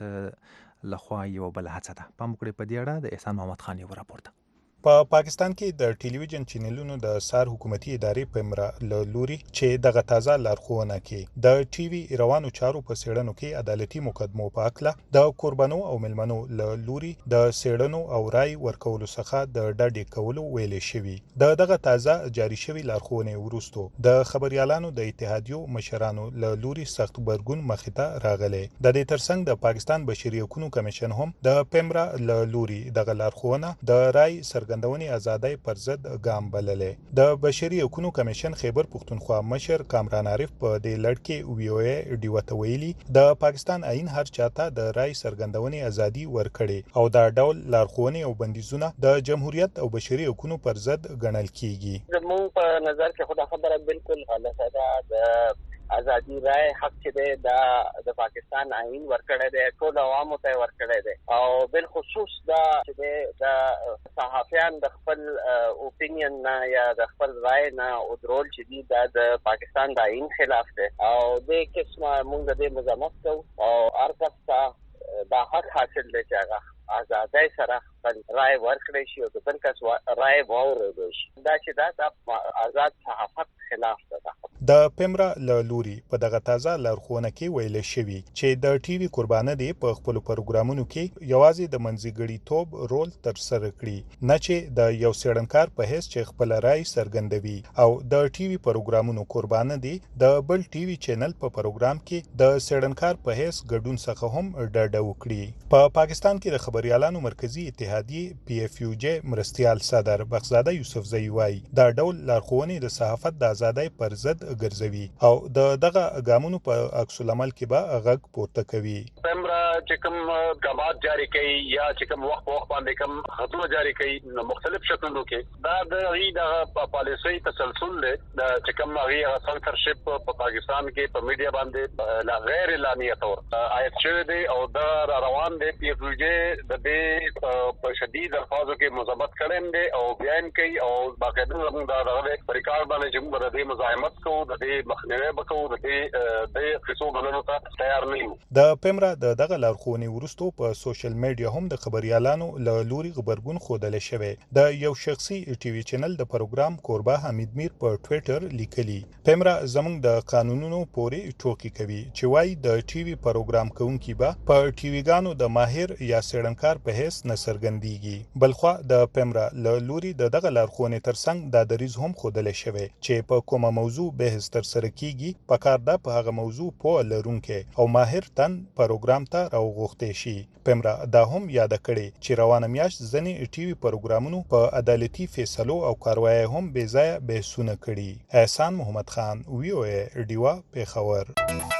حکومت لخوا یو بل هڅه ده. پام وکړئ په دې اړه د احسان محمد خان یو راپور ده. په پا پاکستان کې د ټلویزیون چینلونو د سار حکومتي ادارې پیمرا له لوري چې دغه تازه لارښوونه کې د ټي وي روانو چارو په سیړنو کې عدالتي مقدمو په اکله د قربانو او ملمنو له لوري د سیړنو او رای ورکولو څخه د ډډې کولو ویلې شوی. د دغه تازه جاری شوی لارښوونې وروسته د خبريالانو د اتحادیو مشرانو له لوري سخت برګون مخې ته راغلی. د دې ترڅنګ د پاکستان بشري حقوقو کمیشن هم د پیمرا له لوري دغه لارښوونه د رای سر څرګندونې ازادۍ پر ضد ګام بللې. د بشري حقوقو کمیشن خیبر پښتونخوا مشر کامران عارف په دې لړ کې وی او ای ډیو ته ویلي د پاکستان آئین هر چاته د رای څرګندونې ازادي ورکړي او دا ډول لارښوونې او بندیزونه د جمهوریت او بشري حقوقو پر ضد ګڼل کیږي. زموږ په نظر کې خدا خبره بالکل غلطه ده. د ازادي رای حق چې دی دا د پاکستان آئین ورکړی دی، ټول عوامو ته ورکړی دی او بالخصوص دا چې دی د صحافیان د خپل اوپینین نه یا د خپل رای نه ودرول چې دی دا د پاکستان د آئین خلاف دی او د قسمه موږ د مزامت کوو او هر کس ته دا حق حاصل دی چې هغه ازادۍ سره خپل رای ورکړی شي او د بل کس رای واورېدل شي. دا چې دا د آزاد صحافت خلاف ده. د پیمرا له لوري په دغه تازه لارښوونه کې ویل شوی چې د ټي وي قربانه دي په خپل پروګرامونو کې یوازې د منځګړي توب رول تر سره کړي، نه چې د یو سیړنکار په هیڅ چې خپل رائے څرګندوي او د ټي وي پروګرامونو قربانه دي د بل ټي وي چینل په پروګرام کې د سیړنکار په هیڅ ګډون څخه هم ډډه وکړي. په پا پاکستان کې د خبريالانو مرکزی اتحادیه پی اف یو جی مرستيال صدر بخزاده یوسفزئی وایي دا ډول لارښوونې د صحافت د ازادۍ پر ضد ګرځوي او د دغه ګامونو په عکس العمل کې به غږ پورته کوي. پیمرا چې کوم ګامات جاری کوي یا چې کوم وخت په وخت باندې کوم خطونه جاری کوي مختلف شکلونو کې دا د غي د پالیسي تسلسل دی د چې کوم غي سنسرشپ په پاکستان کې په میډیا باندې لا غیر اعلانیه تور آیت شوی دی او دا روان دی. پی اف یو جی د دې په شدید الفاظو کې مذمت کړم دی او بیان کوي او باقاعده زموږ د دغه ریکارډ باندې چې موږ د دې مزاحمت کوو د دې مخنیوي وکړو د دې د قصو غلنو ته تیار نه یو. د پیمرا د دغه لارښوونې وروسته په سوشل میډیا هم د خبريالانو له لوري خبرګون خوده شوی. د یو شخصي ټي وي چینل د پروګرام کوربه حمید میر په ټوئیټر لیکلي پیمرا زموږ د قانونونو پورې ټوکی کوي چې وايي د ټي وي پروګرام کوونکي به په ټي وي ګانو د ماهر یا سیړنکار په هیڅ نسرګندېږي. بلخوا د پیمرا له لوري د دغه لارښوونې ترڅنګ د دریز هم خوده شوی چې په کومه موضوع بحث تر سره کیږي پکار ده په هغه موضوع په لرونکې او ماهر تن پروګرام ته راوغوښتي شي. پیمرا دا هم یاد کړي چې روانه میاشت ځنې ټي وي پروګرامونو په عدالتي فیصلو او کاروایی هم بې ځایه بحثونه کړي. احسان محمد خان وی او ای ډیوا پیښور.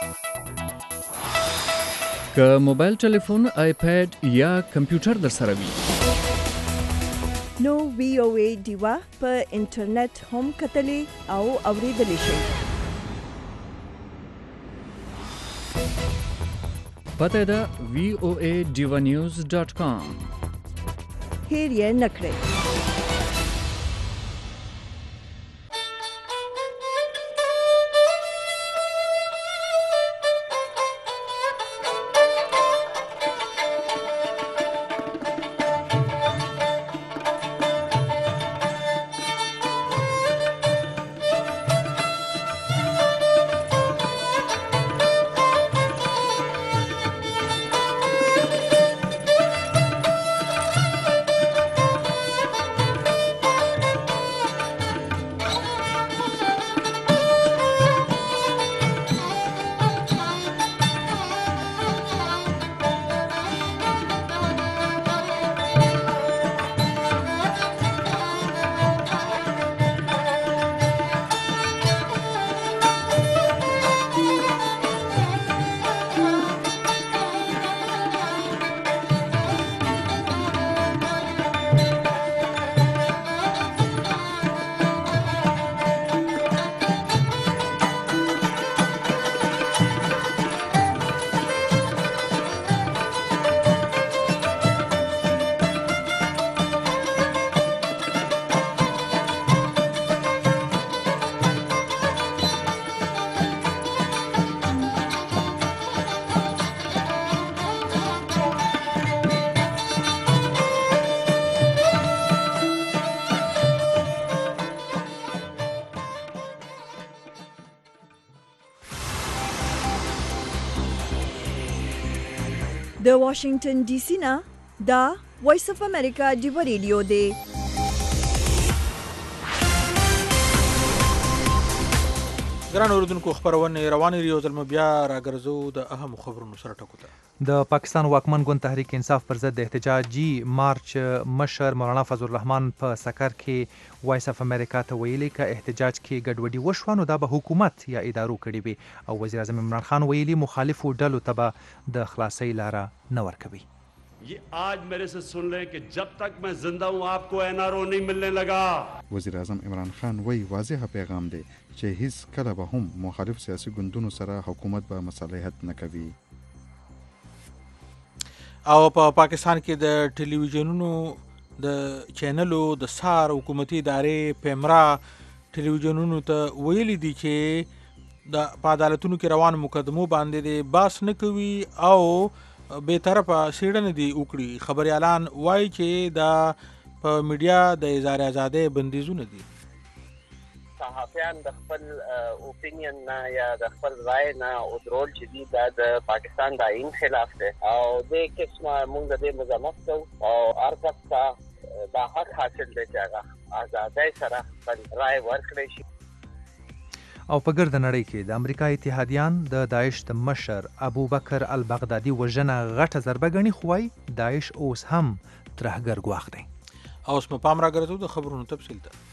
که موبایل ټلیفون، آیپیډ یا کمپیوټر در سره وي نو وی او ای ډیوا په انټرنیټ هم کتلی او اوریدلی شئ. پته ده وی او ای ډیوا نیوز ډاٹ کام. هیر یې نه کړئ. د واشنگټن ډي سي نه دا وایس اف امریکا ډیو ریډیو دی. ګران اوریدونکو خبرونه روانې ریو ځلم بیا راګرځو د اهم خبرونو سره ټکو ته. د پاکستان واکمن ګوند تحریک انصاف پر ضد د احتجاجي مارچ مشر مولانا فضل الرحمن په سکر کې وایس اف امریکا ته ویلي که احتجاج کې ګډوډي وشوه نو دا به حکومت یا ادارو کړي وي او وزیر اعظم عمران خان ویلي مخالفو ډلو ته به د خلاصۍ لاره نه ورکوي. ये आज मेरे से सुन लें कि जब तक मैं जिंदा हूं आपको एनआरओ नहीं मिलने लगा. وزیر اعظم عمران خان وی واضح پیغام دی چې هیڅ کله به هم مخالف سیاسي ګوندونو سره حکومت به مصالحت نه کوي. او په پاکستان کې د ټلویزیونونو د چینلو د سار حکومتي ادارې پیمرا ټلویزیونونو ته ویلي دي چې د په عدالتونو کې روان مقدمو باندې د باس نه کوي او به طرفه سیړنه دی وکړي. خبريالان وایي چې دا په میډیا د اظهار ازادۍ بندیزونه دي. صحافیان د خپل اوپینین نه یا د خپل رائے نه او درول چې دي دا د پاکستان د آئین خلاف دی او د قسمه موږ د مزامت کوو او هر کس ته دا حق حاصل دی چې هغه ازادۍ سره خپل رائے ورکړي شي. او په ګرد نړۍ کې د امریکا اتحادیان د داعش د مشر ابو بکر البغدادي وژنه غټه ضربه ګڼي خو وايي داعش اوس هم ترهګر ګواښ دی. او اوس په پام راګرځو د خبرونو تفصیل ته.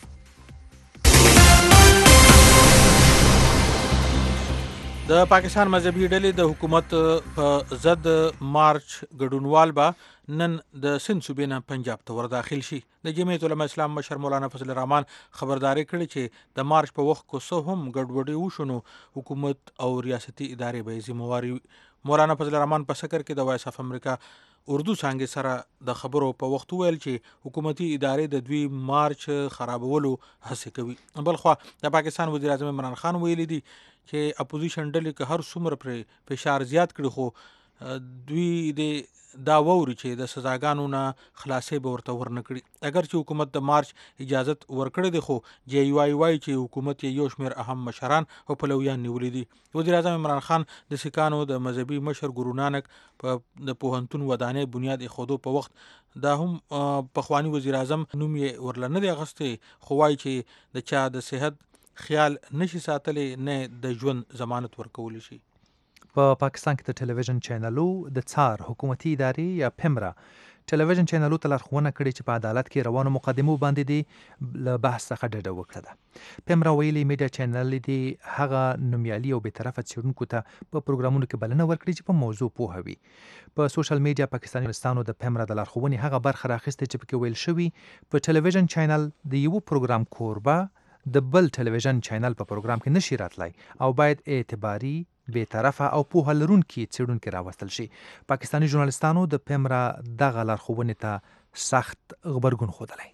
د پاکستان مذهبي ډلې د حکومت په ضد مارچ ګډونوال به نن د سند صوبې نه پنجاب ته ورداخل شي. د جمعیت علماء اسلام مشر مولانا فضل الرحمن خبرداري کړې چې د مارچ په وخت کې څه هم ګډوډي وشونو حکومت او ریاستي ادارې به ذمہواري. مولانا فضل الرحمن په سکر کې د وایس اف امریکا اردو څانګې سره د خبرو په وخت ویل چې حکومتي ادارې د دوی مارچ خرابولو هڅه کوي. بل خو د پاکستان وزیر اعظم عمران خان ویلي دي چې اپوزیشن ډلې که هر څومره پر فشار زیات کړي خو دوی د دا ووري چې د سزاګانو نه خلاصې به ورته ورنه کړي. اگر چې حکومت د مارچ اجازت ورکړی دی خو جی یو آی وایي چې حکومت یې یو شمېر اهم مشران او پلویان نیولي دي. وزیر اعظم عمران خان د سیکانو د مذهبي مشر ګورو نانک په د پوهنتون ودانۍ بنیاد ایښودو په وخت دا هم پخوانی وزیر اعظم نوم یې ورله نه دی اخیستی خو وایي چې د چا د صحت خیال نشي ساتلی نه د ژوند ضمانت ورکولی شي. په پاکستان کې د ټلویزیون چینلو د څار حکومتي ادارې یا پیمرا ټلویزیون چینلو ته لارښوونه کړې چې په عدالت کې روانو مقدمو باندې دي له بحث څخه ډډه وکړه ده. پیمرا ویلي میډیا چینل دي هغه نومیالي او بېطرفه څېړونکو ته په پروګرامونو کې بلنه ورکړي چې په موضوع پوهه وي. په سوشل میډیا پاکستاني ولستانو د پیمرا د لارښوونې هغه برخه راخیستې چې پکې ویل شوي په ټلویزیون چینل د یو پروګرام کوربه د بل ټلویزیون چینل په پروګرام کې نشي راتلی او باید اعتباري بې طرفه او پوهه لرونکي څېړونکي راوستل شي. پاکستاني ژورنالستانو د پیمرا دغه لارښوونې ته سخت غبرګون ښودلی.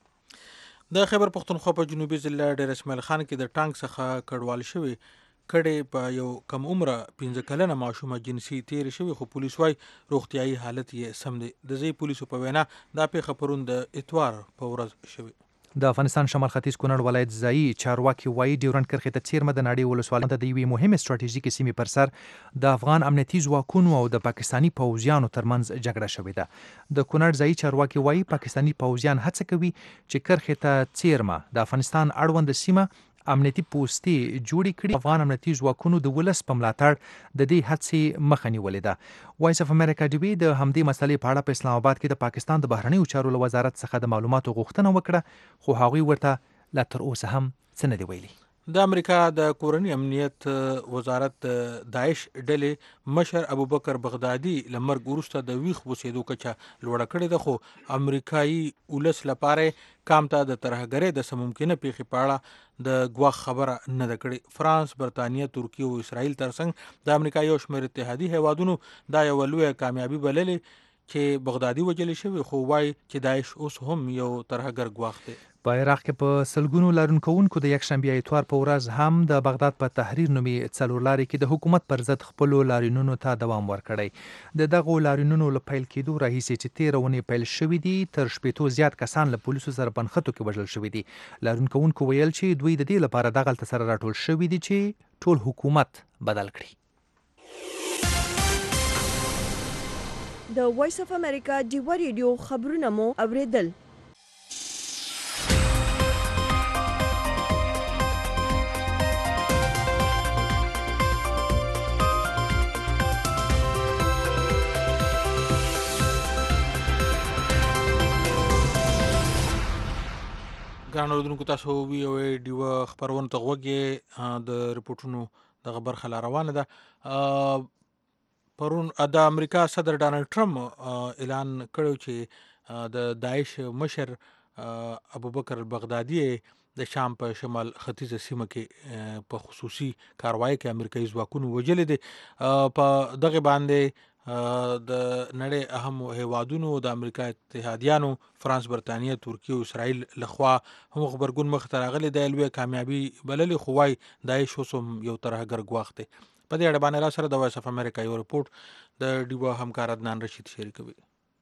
د خیبر پښتونخوا په جنوبي ضلع ډیر اسماعیل خان کې د ټانک څخه کډوال شوي کډې په یو کم عمره پنځه کلنه ماشومه جنسي تېرې شوي خو پولیس وایي روغتیایي حالت یې سم دی. د ځای پولیسو په وینا دا پیښه پرون د اتوار په ورځ شوې. د افغانستان شمال ختیځ کونړ ولایت ځایي چارواکي وایي ډیورنډ کرښې ته څیرمه د نړۍ ولسوالیو ته د یوې مهمې ستراتیژیکې سیمې پر سر د افغان امنیتي ځواکونو او د پاکستاني پوځیانو ترمنځ جګړه شوې ده. د کونړ ځایي چارواکي وایي پاکستاني پوځیان هڅه کوي چې کرښې ته څیرمه د افغانستان اړوند سیمه امنیتي پوستې جوړې کړي. افغان امنیتي ځواکونو د ولس په ملاتړ د دې هڅې مخه نیولې ده. وایس اف امریکا ډي د همدې مسلې په اړه په اسلام آباد کې د پاکستان د بهرنیو چارو له وزارت څخه د معلوماتو غوښتنه وکړه خو هغوی ورته لا تر اوسه هم څه نه دي ویلي. د امریکا د کورنی امنیت وزارت داعش ډلې مشر ابو بکر بغدادي له مرګ وروسته د ویښ اوسېدو کچه لوړه کړې ده خو امریکایي ولس لپاره کام ته د ترهګرۍ د څه ممکنه پیښې په اړه د ګواښ خبره نه ده کړې. فرانس، برطانیه، ترکیه او اسرائیل ترڅنګ د امریکا یو شمېر اتحادي هیوادونو دا یوه لویه کامیابي بللې چې بغدادي وژلی شوی خو وایي چې داعش اوس هم یو ترهګر ګواښ دی. په عراق کې په سلګونو لارونکوونکو د یکشنبې اتوار په ورځ هم د بغداد په تحریر نومي څلورلارې کې د حکومت پر ضد خپلو لاریونونو ته دوام ورکړی. د دغو لاریونونو له پیل کېدو راهیسې چې تېره اونۍ پیل شوي دي تر شپېتو زیات کسان له پولیسو سره په نښتو کې وژل شوي دي. لارونکوونکو ویل چې دوی د دې لپاره دغلته سره راټول شوي دي چې ټول حکومت بدل کړي. د وایس اف امریکا ډیوا ریډیو خبرونه مو اوریدل. ګرانو اردوونکو تاسو وی او ډیوا خبرونه ته غوږی د رپورټونو دغه برخه لا روانه ده. پرون د امریکا صدر ډانلډ ټرمپ اعلان کړی چې د داعش مشر ابوبکر البغدادي د شام په شمال ختیځه سیمه کې په خصوصي کاروایی کې امریکایي ځواکونو وژلې دي. په دغه باندې د نړۍ اهم هیوادونو د امریکا اتحادیانو فرانس، برطانیه، ترکیه او اسرائیل لخوا هم خبرګون مخ ته راغلی دی. لویه کامیابي بللې، خو وایي داعش اوس هم یو ترهګر ګواښ دی. په دې اړه باندې را سره د وایس اف امریکا یو رپورټ د ډیوا همکار عدنان رشید شریکوي.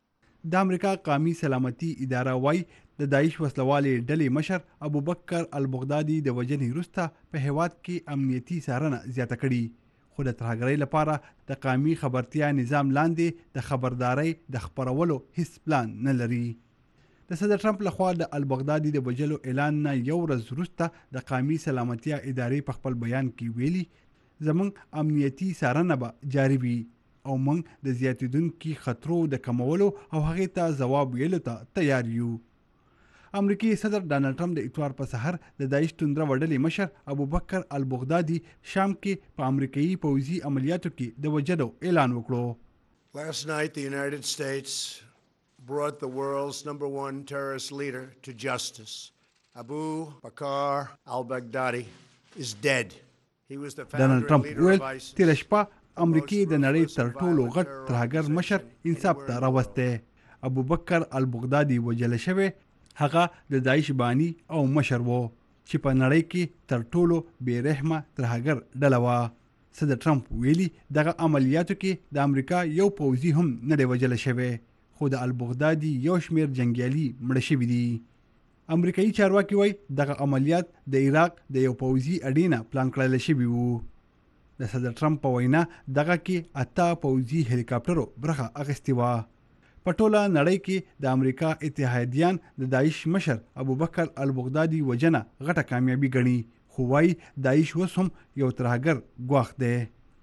د امریکا قومي سلامتي اداره وایي د داعش وسلوالې ډلې مشر ابوبکر البغدادي د وژنې وروسته په هیواد کې امنیتي څارنه زیاته کړي، خو د ترهګرۍ لپاره د قومي خبرتیا نظام لاندې د خبردارۍ د خپرولو هیڅ پلان نه لري. د صدر ټرمپ لخوا د البغدادي د وژلو اعلان نه یو ورځ وروسته د قومي سلامتیا ادارې په خپل بیان کې ویلي زموږ امنیتي څارنه به جاري وي او موږ د زیاتېدونکي خطرو د کمولو او هغې ته ځواب ویلو ته تیار یو. امریکایي صدر ډانلډ ټرمپ د اتوار په سحر د داعش توندره وډلې مشر ابوبکر البغدادي شام کې په امریکایي پوځي عملیاتو کې د وژلو اعلان وکړو. Last night the United States brought the world's number one terrorist leader to justice. Abu Bakr al-Baghdadi is dead. He was the founder and leader of ISIS. تیر شپه امریکای د نړۍ تر ټولو غټ ترهګر مشر انصاف ته راوسته. ابوبکر البغدادي وژل شوی، هغه د داعش بانی او مشر وو چې په نړۍ کې تر ټولو بې رحمه ترهګر ډله وه. صدر ټرمپ ویلي دغه عملیاتو کې د امریکا یو پوځي هم نه دی وژل شوی، خو د البغدادي یو شمېر جنګیالي مړه شوي دي. امریکایي چارواکي وایي دغه عملیات د عراق د یو پوځي اډې نه پلان کړل شوي وو. د صدر ټرمپ په وینا دغه کې اته پوځي هلیکاپټرو برخه اخیستې وه. په ټوله نړۍ کې د امریکا اتحادیان د داعش مشر ابوبکر البغدادي وژنه غټه کامیابي ګڼي، خو وایي داعش اوس هم یو ترهګر ګواښ دی.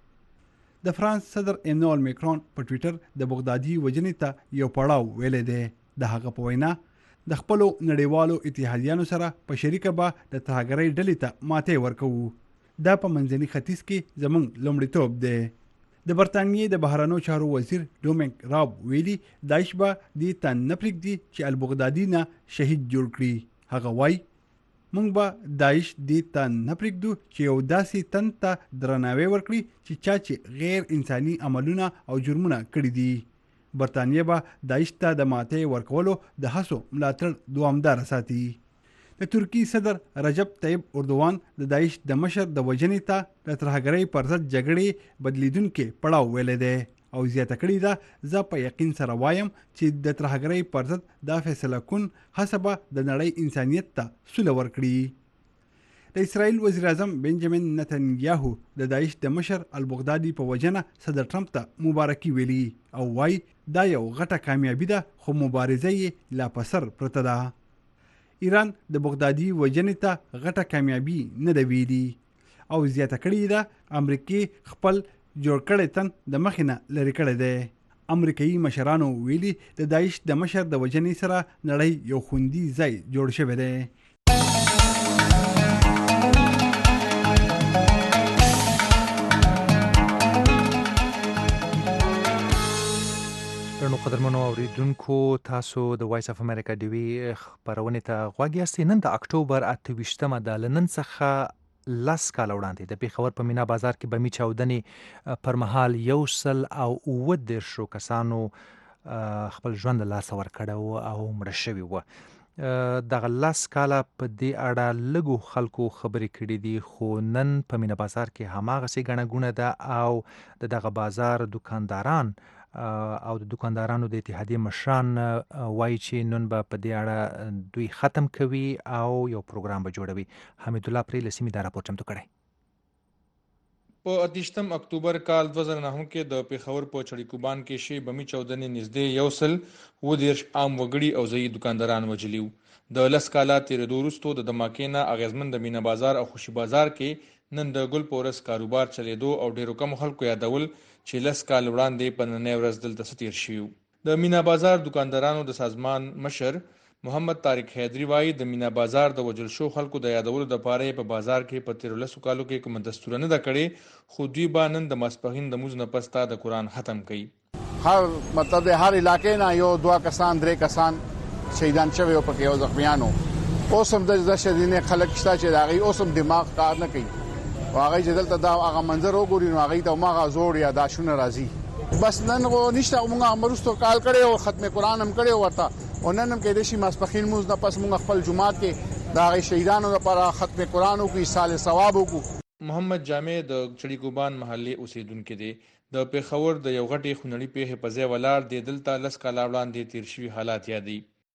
د فرانس صدر ایمانوئل میکرون په ټویټر د بغدادي وژنې ته یو پړاو ویلی دی. د هغه په وینا د خپلو نړیوالو اتحادیانو سره په شریکه به د ترهګرۍ ډلې ته ماتې ورکوو. دا په منځني ختیځ کې زموږ لومړیتوب دی. د برطانیې د بهرنیو چارو وزیر ډومینګ راب ویلي داعش به دې ته نه پرېږدي چې البغدادي نه شهید جوړ کړي. هغه وایي موږ به داعش دې ته نه پرېږدو چې یو داسې تن ته درناوی ورکړي چې چا چې غیر انساني عملونه او جرمونه کړي دي. برطانیه به داعش ته د ماتې ورکولو د هڅو ملاتړ دوامداره ساتي. د ترکی صدر رجب طیب اردوان د داعش د مشر د وژنې ته د ترهګرۍ پر ضد جګړې بدلیدونکي پړاو ویلی دی او زیاته کړې ده زه په یقین سره وایم چې د ترهګرۍ پر ضد دا فیصله کن هڅه به د نړۍ انسانیت ته سوله ورکړي. د اسرائیل وزیر اعظم بنجامین نتنیاهو د داعش د مشر البغدادي په وژنه صدر ټرمپ ته مبارکي ویلي او وایي دا یو غټه کامیابي ده، خو مبارزه یې لا په سر پرته ده. ایران د بغدادي وژنې ته غټه کامیابي نه ده ویلي او زیاته کړې ده امریکې خپل جوړ کړی تن د مخې نه لرې کړی دی. امریکایي مشرانو ویلي د داعش د مشر د وژنې سره نړۍ یو خوندي ځای جوړ شوی دی. نو قدرمنو اوریدونکو تاسو د وایس اف امریکا ډیوی خبرونه ته غوږ یاستئ. نن د اکتوبر اته ویشتمه ده، له نن څخه لس کاله وړاندې د پېښور په مینا بازار کې بمي چاودنې پر مهال یو سل او اووه دېرشو کسانو خپل ژوند له لاسه ورکړی او مړه شوي وو. دغه لس کاله په دې اړه لږو خلکو خبرې کړي دي، خو نن په مینا بازار کې هماغسې ګڼه ګوڼه ده او د دغه بازار دکانداران او د دکاندارانو د اتحادیې مشران وایي چې نن به په دې اړه دوی ختم کوي او یو پروګرام به جوړوي. حمید الله پرې له سیمې دا راپور چمتو کړی. په اتیشتم اکتوبر کال دوه زره نهم کې د پیښور په چړیکوبان کې شی بمی چودنې نږدې یو سل اووه دېرش عام وګړي او ځایي دکانداران وژلي وو. د لس کاله تېرېدو وروستو د دماکې نه اغېزمن د مینا بازار او خوشي بازار کې نن د ګل په ورځ کاروبار چلېدو او ډېرو کمو خلکو یادول چې لس کال وړاندې په نننۍ ورځ دلته څه تېر شوي وو. د مینا بازار دکاندارانو د سازمان مشر محمد طارق حیدري وایي د مینا بازار د وژل شو خلکو د یادولو دپاره یې په بازار کې په تېرو لسو کالو کې کومه دستوره نه ده کړې، خو دوی به نن د ماسپښین د مونځ نه پس ته د قرآن ختم کوي. هر مطلب د هر علاقې نه یو دوه کسان درې کسان شهیدان شوي او پکې یو زخمیانو. اوس هم د شهیدینې خلک شته چې د هغوی اوس هم دماغ کار نه کوي او هغوی چې دلته دا هغه منظر وګوري نو هغوی ته هماغه زوړ یاداشونه راځي. بس نن خو نشته، موږ هم وروستو کال کړی او ختم قرآن هم کړی ورته او نن هم کېدای شي ماسپښین مونځ نه پس موږ خپل جومات کې د هغې شهیدانو لپاره ختم قرآن وکړو، ایصال ثواب وکړو. محمد جامع د چړیکوبان محلې اوسیدونکی دی. د پیښور د یو غټې خونړۍ پیښې په ځای ولاړ دی. دلته لس کاله وړاندې تېر شوي حالات یادوي.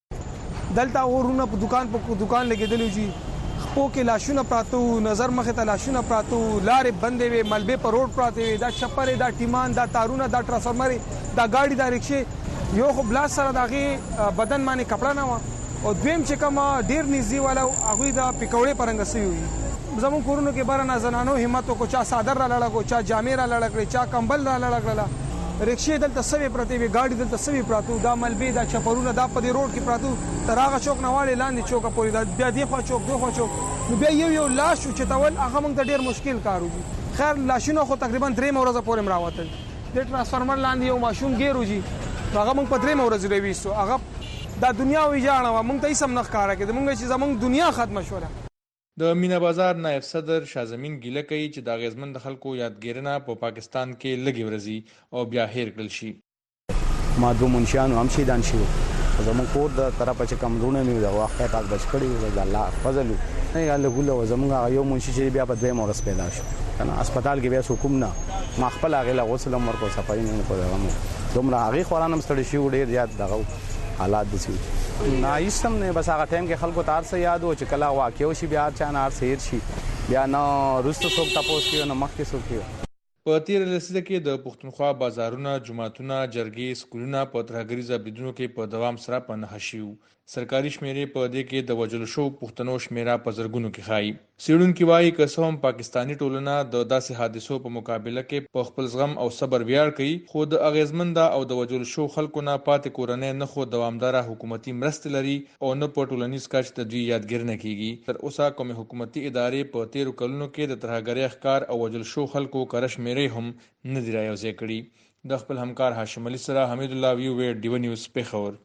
دلته اورونه په دکان په دکان لګېدلي وو چې خپو کې لاشونه پراته وو، نظر مخې ته لاشونه پراته وو، لارې بندې وې، ملبې په روډ پراته وې، دا چپرې، دا ټیمان، دا تارونه، دا ټرانسفارمرې، دا ګاډي، دا رکشې، یو خو بلاس سره د هغې بدن باندې کپړه نه وه او دویم چې کوم ډېر نږدې والا هغوی د پکوړې په رنګه سوي وي. زموږ کورونو کې بره نه زنانو همت وکړو، چا صادر را لړه کړو، چا جامې را لړه کړې، چا کمبل را لړه کړله، رکشې دلته سوې پرتې وې، ګاډي دلته سوي پراته وو، دا ملبې، دا چپرونه دا په دې روډ کې پراته وو تر هغه چوک نه واړې لاندې چوکه پورې، دا بیا دې خوا چوک دې خوا چوک، نو بیا یو یو لاش اوچتول هغه موږ ته ډېر مشکل کار وو. خیر لاشونه خو تقریبا درېیمه ورځه پورې م راوتل. د ټرانسفارمر لاندې یو ماشوم ګیر وو جي هغه موږ په درېیمه ورځ راویستو. هغه دا دنیا ویجاړه وه، موږ ته هېڅ هم نه ښکاره کېده، موږ چې زموږ دنیا ختمه شوله. د مینا بازار نایب صدر شازمین ګیله کوي چې د اغېزمن د خلکو یادګیرنه په پاکستان کې لږې ورځي او بیا هیر کړل شي. ما دوه منشیانو هم شهیدان شوي، زموږ کور د طرفه چې کوم زړونه مې وو د هغه خدای پاک بچ کړي وو، د الله فضل وو. هغه ګوله وه زموږ هغه یو منشي چې بیا په دویمه ورځ پیدا شو که نه هسپتال کې بیا څوک هم نه، ما خپل هغې له غسل هم ورکړو، صفایي مې ورکړو، هغه مو دومره هغې خواران هم ستړي شوي وو، ډېر زیات دغه حالات داسې وو. نه هېڅ هم نه، بس هغه ټایم کې خلکو ته هر څه یاد وو چې کله واقع وشي بیا هر چا نه هر څه هېر شي، بیا نه وروسته څوک تپوس کوي نه مخکې څوک کوي. په تېره لسیزه کې د پښتونخوا بازارونه، جوماتونه، جرګې، سکولونه په ترهګریزه بریدونو کې په دوام سره په نښه شوي وو. سرکاري شمیرې په دې کې د وژلو شوو پښتنو شمیره په زرګونو کې ښایي. څېړونکي وایي که څه هم پاکستاني ټولنه د داسې حادثو په مقابله کې په خپل زغم او صبر ویاړ کوي، خو د اغېزمنده او د وژلو شوو خلکو نه پاتې کورنۍ نه خو دوامداره حکومتي مرستې لري او نه په ټولنیز کچ د دوی یادګیرنه کیږي. تر اوسه کومې حکومتي ادارې په تېرو کلونو کې د ترهګرۍ ښکار او وژل شوو خلکو کره شمیرې هم نه دي رايوځای کړي. د خپل همکار هاشم علي سره حمید الله وی وی ډیو نیوز پیښور.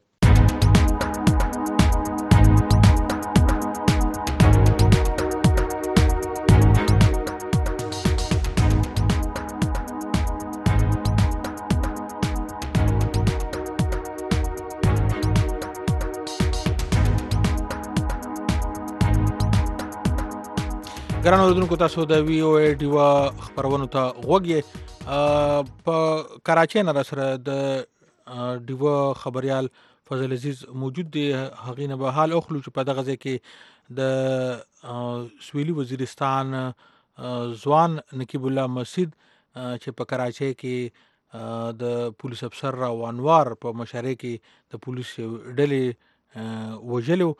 ګرانو اوریدونکو، تاسو د وی او ای ډیوا خبرونو ته غوږ یې. په کراچۍ نه راسره د ډیوا خبریال فضل عزیز موجود دی. هغې نه به حال اخلو چې په دغه ځای کې د سویلي وزیرستان ځوان نقیب الله مسجد چې په کراچۍ کې د پولیس افسر روانوار په مشرۍ کې د پولیس ډلې وژلو.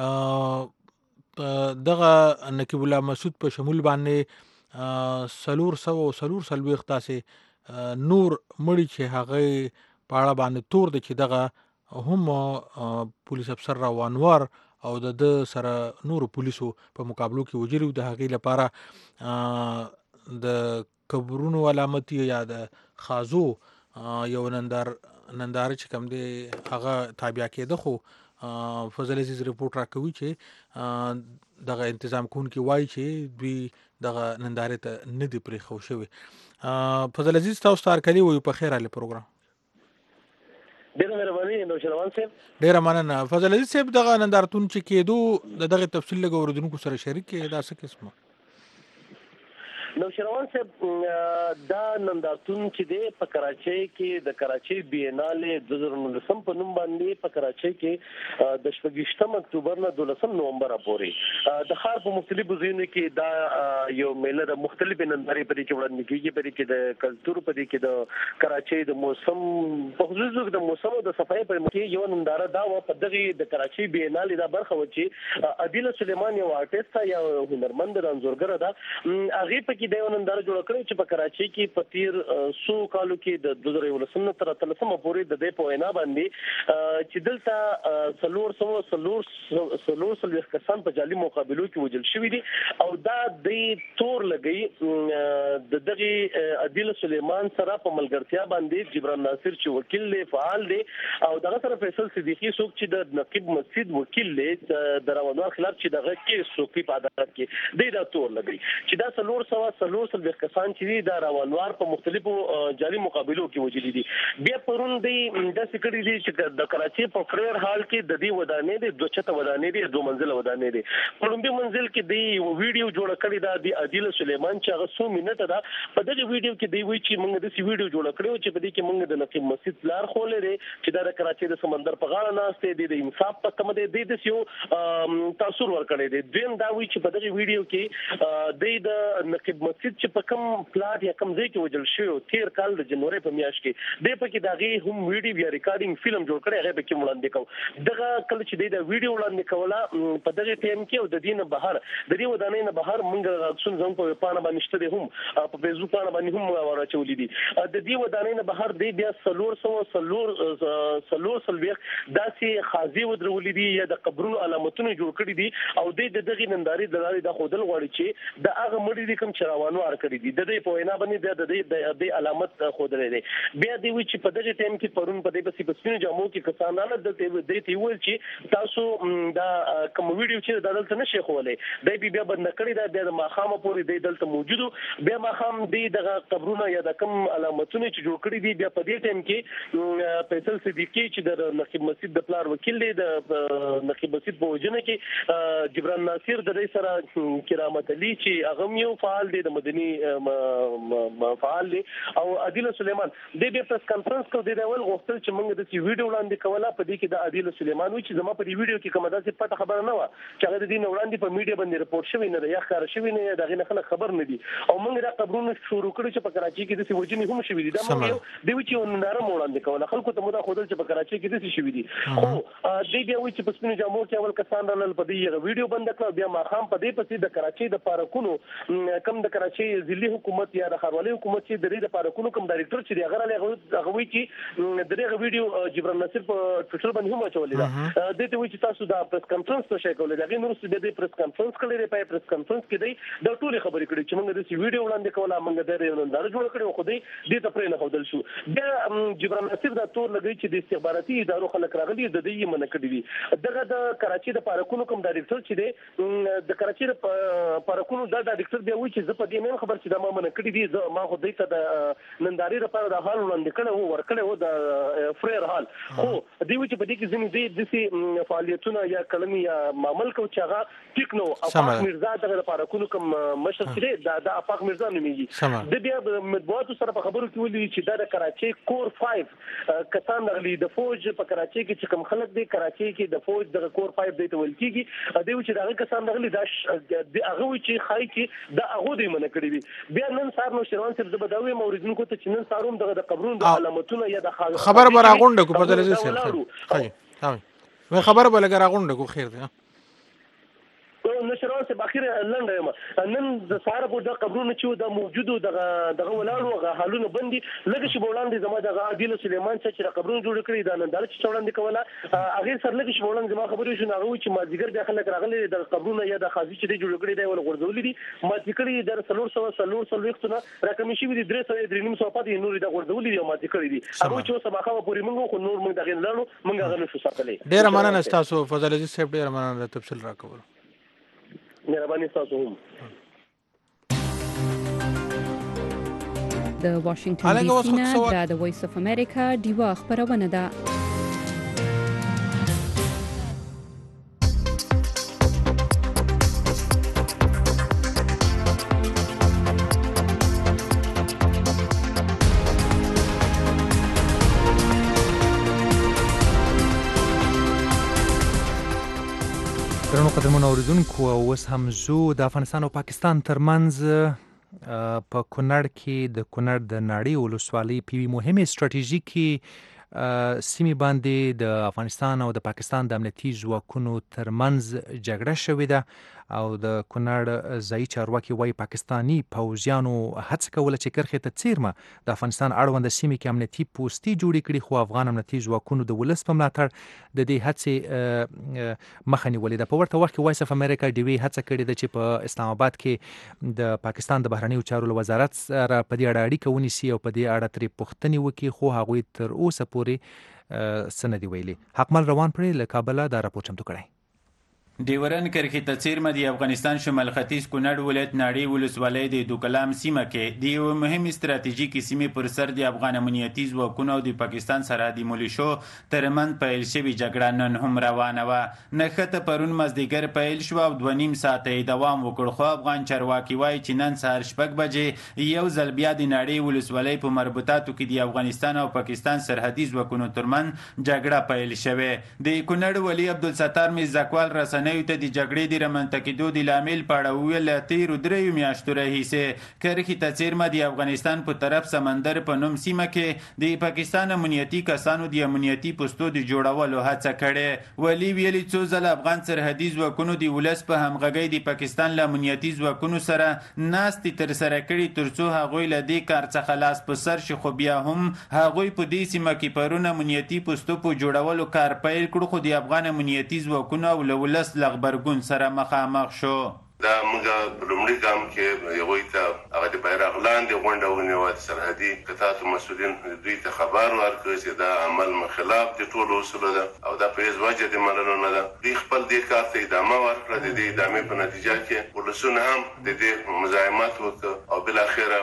دغه نقیب الله مسعود په شمول باندې سلور سوه او سلور څلوېښت داسې نور مړي چې هغې په اړه باندې تور دی چې دغه هم پولیس افسر روانوار او د ده سره نورو پولیسو په مقابلو کې وژلي. د هغې لپاره د قبرونو علامتي یا د خازو یو نندار ننداره چې کوم دی هغه تابع کېده، خو فضل عزیز رپورټ راکوي چې دغه انتظام کوونکي وایي چې دوی دغه نندارې ته نه دي پرېښو شوي. فضل عزیز تاسو ته هرکلي وایو په خیر علي پروګرام. ډېره مهرباني نوشروان صاحب. ډېره مننه. فضل عزیز صاحب، دغه نندارتون چې کېدو د دغه تفصیل لږ اورېدونکو سره شریک کړي، دا څه قسمه؟ نو شروان صاحب دا نندارتون چې دی په کراچۍ کې د کراچۍ بیناله د دوه هزار نولسم په نوم باندې په کراچۍ کې د شپږم اکتوبر نه دولسم نومبر پورې د ښار په مختلفو ځایونو کې دا یو میله د مختلفو نندارې په دې کې وړاندې کیږي په دې کې د کلتور په دې کې د کراچۍ د موسم په خصوص د موسم او د صفای په کې یو ننداره دا و په دغه د کراچۍ بیناله دا برخه و چې عادل سلیمان یو آرټیست یا هنرمند رنځورګر ده هغه په کې د یو ننداره جوړ کړی چې په کراچۍ کې په تیر سو کالو کې د دوه هزار ولسم تر اتلسم پورې د دې په وینا باندې چې دلته سلور سو سلور سلور سلور کسان په جالي مقابلو کې وجل شوی دي او دا د تور لګي د دغه عادل سلیمان سره په ملګرتیا باندې جبران ناصر چې وکیل دی فعال دی او دغه سره فیصل صدیقی څوک چې د نقیب مسجد وکیل دی د روانوار خلاف چې دغه کې څوک په عدالت کې دی دا تور لګي چې دا سلور سو سلور سلور کسان چې دا روانوار په مختلفو جالي مقابلو کې وجلي دي بیا پرون دی د سکړی دي چې د کراچۍ په فریر هال کې د دې ودانې دي دوه چته ودانې دي دوه منزله ودانې دي په لومبي منزل کې دی ویډیو جوړ کړی دا د عادل سلیمان چې هغه سو منټه دا په دغه ویډیو کې دی وی چې موږ د سی ویډیو جوړ کړو چې په دې کې موږ د نقیب مسجد لار خولې دي چې دا د کراچۍ د سمندر په غاړه ناشته دي د انصاف په تمه دي د سیو تاثیر ور کړی دي دویم دا وی چې په دغه ویډیو کې د نقیب مسجد چې په کوم پلاټ یا کوم ځای کې وجل شو تیر کال د جنوري په میاشت کې د په کې دغه هم ویډیو یا ریکارډینګ فلم جوړ کړی هغه به کې وړاندې کوم دغه کله چې د ویډیو وړاندې کوله په دغه ټیم کې او د دین بهر د دې ودانې نه بهر مونږ غوښتل زم په پانه باندې شته هم په فیسبوک باندې هم ورچولې دي د دې ودانې نه بهر دی بیا سلور سو سلور سلور سلويخ داسې خازي ودرولې دي یا د قبرونو علامتونه جوړ کړي دي او د دغه ننداري د لارې د خودل غواړي چې د هغه مړي دي کوم چروانو ار کړی دي د دې په وینا باندې د د علامت خودلې دي بیا دی چې په دغه ټیم کې پرون په دې پسې پسینو جامو کې کسانانه د دې تی ویل چې تاسو دا کوم ویډیو چې د دلته نشي خولې د بیا بند کړی دا د ماخامه پورې د دلته موجودو بیا ماخام دی دغه قبرونه یا د کوم علامتونه چې جوړ کړی دي بیا په دې ټیم کې فیصل صدیقی چې د نقیب مسجد د پلار وکیل دی د نقیب مسجد په وجنه کې جبران ناصر د دې سره کرامت علي چې هغه یو فعال دی د مدني فعال دی او عادل سلیمان د دې پریس کانفرنس کو دی دا ول غوښتل چې موږ د دې ویډیو وړاندې کوله په دې کې د عادل سلیمان وی چې زما په دې ویډیو کې کومه داسې پته خبره نه و چې هغه د دې وړاندې په میډیا باندې رپورټ شوی نه دی یا ښکار شوی نه دی دغه نه خلک خبر نه دي او موږ دا قبرونه شروع کړو چې په کراچۍ کې د وجنې هم شوی دي دا موږ دی چې ننداره وړاندې کوله خلکو ته موږ خودل چې په کراچۍ کې د شوی دي خو دې بیا وی چې په سپینو جامو کې اول کسان رانل په دې ویډیو بند کړ بیا ما خام په دې پسې د کراچۍ د پارکونو کم د کراچۍ ضلعي حکومت یا د ښاروالۍ حکومت چې د دې د پارکونو کوم ډایریکټر چې هغه هغه وی چې د دې ویډیو جبران نصر په ټویټر باندې هم اچولې ده د دې وی چې تاسو د پریس کانفرنس ته شي کولای دا غوښتل د دې پریس کانفرنس کړي په پریس کانفرنس کې دی د ټولې خبرې کړي چې موږ د دې ویډیو وړاندې کوله موږ د یو ننداره جوړ کړو خو دې دې ته پرې نه خدل شو بیا جبران نصر دا تور لګی چې د استخباراتي ادارو خلک راغلي د دې من کړي دي دغه د کراچۍ د پارکونو کوم ډایریکټر چې دی د کراچۍ د پارکونو دا ډایریکټر بیا وی چې زه په دې نه خبر چې دا ما من کړي دي زه ما خو دې ته د ننداري لپاره د حال وړاندې کړو ورکړو د فریر حال خو دی چې په دې کې ځینې دې د فعالیتونه یا کلمي یا معامل کو چې هغه ټیکنو افاق مرزا دغه پارکونو کوم مشر چې دا د افاق مرزا نوميږي د بیا مطبوعاتو سره په خبرو کې ولې چې دا د کراچۍ کور پنځه کسان غلي د فوج په کراچۍ کې چې کوم خلک دي کراچۍ کې د فوج د کور پنځه دی ته ول کیږي دی چې دا کسان غلي دا هغه چې خای چې دا هغه دی من کړی وي بیا نن سار نو شروان سره زبداوي موریدونکو ته چې نن ساروم دغه د قبرونو د علامتونه یا د خبر براغونډه کو په دلته سره خای خای خبر بلګ راغونډه کو خیر دی نو شروان سره اخر لنډه یم نن د ساره په د قبرونو چې د موجودو دغه دغه ولاړو غ حالونه بندي لکه چې بولاندې زما د عادل سلیمان چې قبرونو جوړ کړی دا ننداره چې وړاندې کوله هغه سره لکه چې بولاندې زما خبرې شو هغه چې مازیګر د خلک راغلي د قبرونو یا د خازي چې جوړ کړی دی ول غورځولې دي مازیګر د سلور سو سلور سلور وختونه راکمې شي د درې سو درې نیم سو پاتې نور د غورځولې دي مازیګر دي هغه چې سباخه پوری موږ خو نور موږ دغه لرو موږ هغه نشو ساتلې ډیر مننه تاسو فضل عزیز صاحب ډیر مننه تفصیل راکول مهرباني تاسو هم د واشنگټن ډي سي نه د وایس اف امریکا دیوا خبرونه ده درنو قدرمنو اوریدونکو اوس هم زو د افغانستان او پاکستان ترمنځ په کونړ کې د کونړ د ناړۍ ولسوالۍ په یوې مهمې ستراتیژیکې سیمې باندې د افغانستان او د پاکستان د امنیتي ځواکونو ترمنځ جګړه شوې ده او د کونړ ځایي چارواکي وایي پاکستاني پوځیانو هڅه کوله چې کرښې ته څیرمه د افغانستان اړونده سیمې کې امنیتي پوستې جوړې کړي، خو افغان امنیتي ځواکونو د ولس په ملاتړ د دې هڅې مخه نیولې ده. په ورته وخت کې وایس اف امریکا ډیوي هڅه کړې ده چې په اسلام آباد کې د پاکستان د بهرنیو چارو له وزارت سره په دې اړه اړیکه ونیسي او په دې اړه ترې پوښتنې وکړي، خو هغوی تر اوسه پورې څه نه دي ویلي. حقمل روان پرې له کابله دا راپور چمتو کړی. ډیورن کرښې ته څیرمه د افغانستان شمال ختیځ کونړ ولایت ناړۍ ولسوالۍ د دوکلام سیمه کې د یوې مهمې ستراتیژیکې سیمې پر سر د افغان امنیتي ځواکونو او د پاکستان سرحدي ملیشو ترمنځ پیل شوې جګړه نن هم روانه وه. نښته پرون مازدیګر پیل شوه او دوه نیم ساعته یې دوام وکړ، خو افغان چارواکي وایي چې نن سهار شپږ بجې یو ځل بیا د ناړۍ ولسوالۍ په مربوطاتو کې د افغانستان او پاکستان سرحدي ځواکونو ترمنځ جګړه پیل شوې. د کونړ ولي عبدالستار میرزاکوال رسنۍ ته د جګړې د رامنځته کېدو د لامل په اړه وویل له تېرو دریو میاشتو راهیسې کرښې ته څیرمه د افغانستان په طرف سمندر په نوم سیمه کې د پاکستان امنیتي کسانو د امنیتي پوستو د جوړولو هڅه کړې. ولي ویلي څو ځله افغان سرحدي ځواکونو د ولس په همغږۍ د پاکستان له امنیتي ځواکونو سره ناستې ترسره کړي تر څو هغوی له دې کار څخه لاس په سر شي، خو بیا هم هغوی په دې سیمه کې پرون امنیتي پوستو په جوړولو کار پیل کړو، خو د افغان امنیتي ځواکونو او له ولس له غبرګون سره مخامخ شو. دا موږ لومړي ګام کې هغوی ته هغه د بیرغ لاندې غونډه ونیوه، د سرحدي قطعاتو مسؤلین دوی ته خبر ورکړ چې دا عمل مخلاف د ټولو اصولو ده او دا په هېڅ وجه د منلو نه ده. دوی خپل دې کار ته ادامه ورکړه، د دې ادامې په نتیجه کې ولسونه هم د دې مزاحمت وکړ او بالاخره